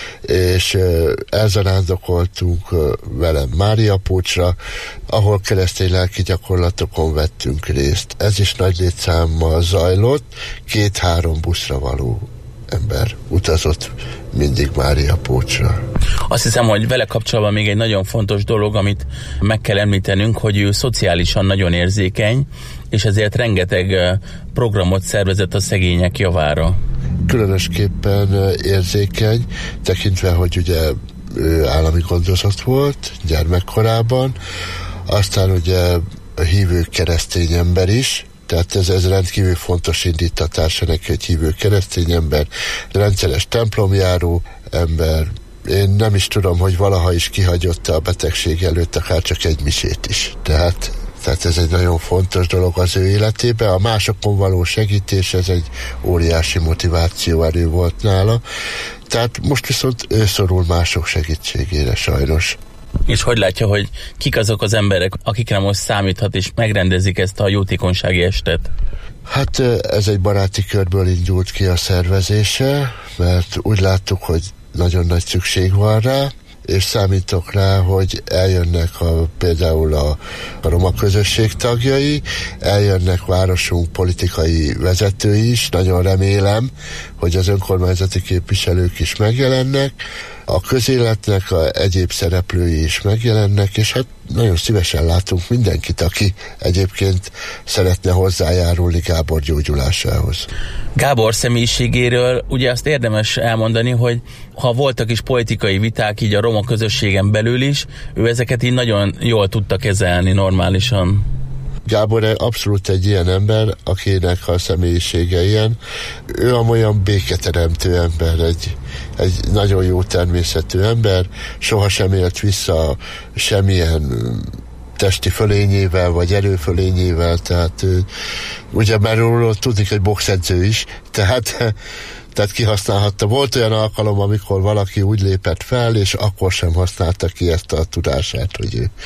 [SPEAKER 17] és elzarándokoltunk velem Mária Pócsra, ahol keresztény lelki gyakorlatokon vettünk részt. Ez is nagy létszámmal zajlott, két-három buszra való ember utazott mindig Mária Pócsra.
[SPEAKER 13] Azt hiszem, hogy vele kapcsolatban még egy nagyon fontos dolog, amit meg kell említenünk, hogy ő szociálisan nagyon érzékeny, és ezért rengeteg programot szervezett a szegények javára.
[SPEAKER 17] Különösképpen érzékeny, tekintve, hogy ugye ő állami gondozott volt gyermekkorában, aztán ugye a hívő keresztény ember is, tehát ez, ez rendkívül fontos indítatása neki, hogy hívő keresztény ember, rendszeres templomjáró ember. Én nem is tudom, hogy valaha is kihagyott a betegség előtt akár csak egy misét is. Tehát, tehát ez egy nagyon fontos dolog az ő életében. A másokon való segítés, ez egy óriási motivációerő volt nála. Tehát most viszont ő szorul mások segítségére sajnos.
[SPEAKER 13] És hogy látja, hogy kik azok az emberek, akikre most számíthat, és megrendezik ezt a jótékonysági estet?
[SPEAKER 17] Hát ez egy baráti körből indult ki a szervezése, mert úgy láttuk, hogy nagyon nagy szükség van rá, és számítok rá, hogy eljönnek a, például a, a roma közösség tagjai, eljönnek városunk politikai vezetői is, nagyon remélem, hogy az önkormányzati képviselők is megjelennek, a közéletnek a egyéb szereplői is megjelennek, és hát nagyon szívesen látunk mindenkit, aki egyébként szeretne hozzájárulni Gábor gyógyulásához.
[SPEAKER 13] Gábor személyiségéről ugye azt érdemes elmondani, hogy ha voltak is politikai viták így a roma közösségen belül is, ő ezeket így nagyon jól tudta kezelni normálisan.
[SPEAKER 17] Gábor abszolút egy ilyen ember, akinek a személyisége ilyen. Ő amolyan béketeremtő ember, egy, egy nagyon jó természetű ember, sohasem élt vissza semmilyen testi fölényével, vagy erőfölényével, tehát ugye már róla tudni, hogy boxedző is, tehát tehát kihasználhatta. Volt olyan alkalom, amikor valaki úgy lépett fel, és akkor sem használta ki ezt a tudását, hogy ő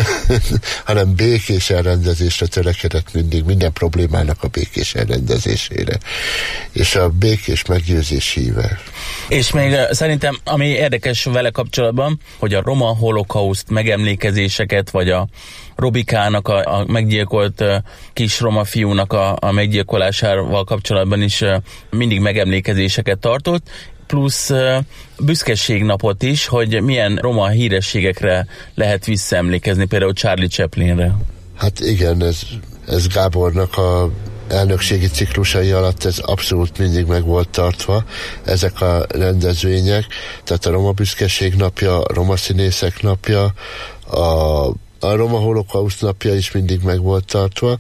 [SPEAKER 17] hanem békés elrendezésre törekedett mindig, minden problémának a békés elrendezésére. És a békés meggyőzés híve.
[SPEAKER 13] És még szerintem, ami érdekes vele kapcsolatban, hogy a roma holokauszt megemlékezéseket, vagy a Robikának, a, a meggyilkolt uh, kis roma fiúnak a, a meggyilkolásával kapcsolatban is uh, mindig megemlékezéseket tartott, plusz uh, büszkeségnapot is, hogy milyen roma hírességekre lehet visszaemlékezni, például Charlie Chaplinre.
[SPEAKER 17] Hát igen, ez, ez Gábornak a elnökségi ciklusai alatt ez abszolút mindig meg volt tartva, ezek a rendezvények, tehát a Roma Büszkeség napja, a Roma Színészek napja, a A Roma Holokauszt napja is mindig meg volt tartva,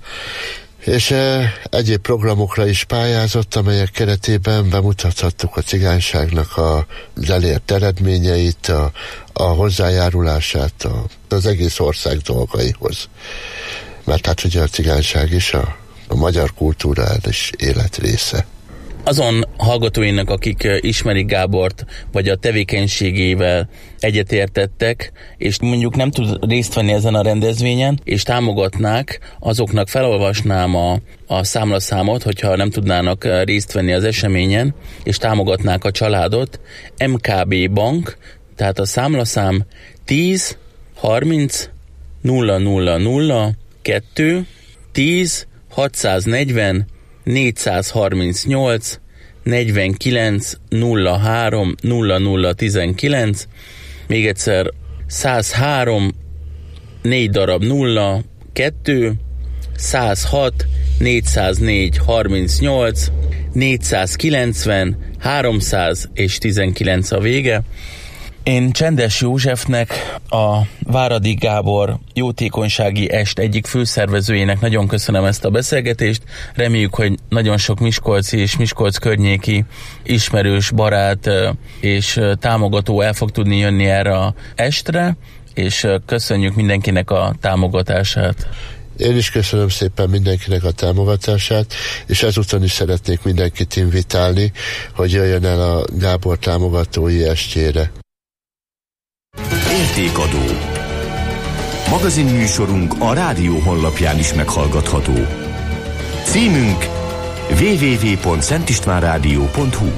[SPEAKER 17] és e, egyéb programokra is pályázott, amelyek keretében bemutathattuk a cigányságnak a, az elért eredményeit, a, a hozzájárulását a, az egész ország dolgaihoz. mert hát ugye a cigányság is a, a magyar kultúra és élet része.
[SPEAKER 13] Azon hallgatóinak, akik ismerik Gábort, vagy a tevékenységével egyetértettek, és mondjuk nem tud részt venni ezen a rendezvényen, és támogatnák, azoknak felolvasnám a, a számlaszámot, hogyha nem tudnának részt venni az eseményen, és támogatnák a családot. em ká bé Bank, tehát a számlaszám tíz harminc nulla nulla nulla kettő tíz hatszáznegyven négyszázharmincnyolc negyvenkilenc nulla három nulla nulla tizenkilenc, még egyszer százhárom négy darab nulla kettő százhat négyszáznégy harmincnyolc négyszázkilencven háromszáz és tizenkilenc a vége. Én Csendes Józsefnek, a Váradi Gábor jótékonysági est egyik főszervezőjének nagyon köszönöm ezt a beszélgetést. Reméljük, hogy nagyon sok miskolci és Miskolc környéki ismerős, barát és támogató el fog tudni jönni erre a estre, és köszönjük mindenkinek a támogatását.
[SPEAKER 17] Én is köszönöm szépen mindenkinek a támogatását, és ezúton is szeretnék mindenkit invitálni, hogy jöjjön el a Gábor támogatói estjére.
[SPEAKER 11] Értékadó. Magazinműsorunk a rádió honlapján is meghallgatható. Címünk double-u double-u double-u pont szentistvánrádió pont hu.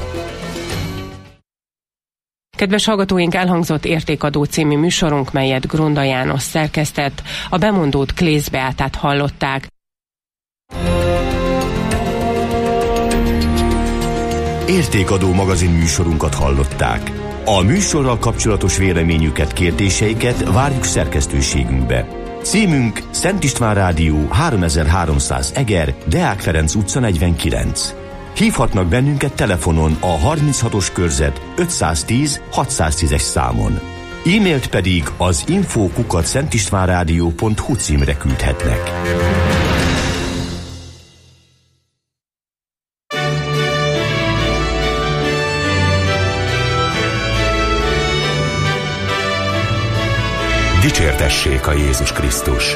[SPEAKER 12] Kedves hallgatóink, elhangzott Értékadó című műsorunk, melyet Gronda János szerkesztett. A bemondót Klész Beátát hallották.
[SPEAKER 11] Értékadó magazinműsorunkat hallották. A műsorral kapcsolatos véleményüket, kérdéseiket várjuk szerkesztőségünkbe. Címünk Szent István Rádió háromezer-háromszáz Eger, Deák Ferenc utca negyvenkilenc. Hívhatnak bennünket telefonon a harminchatos körzet ötszáztíz hatszáztízes számon. E-mailt pedig az info kukac szentistvánrádió pont hu címre küldhetnek.
[SPEAKER 1] Dicsértessék a Jézus Krisztus!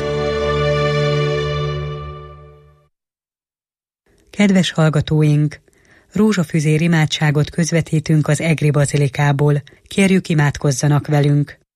[SPEAKER 2] Kedves hallgatóink! Rózsafüzér imádságot közvetítünk az Egri Bazilikából. Kérjük, imádkozzanak velünk!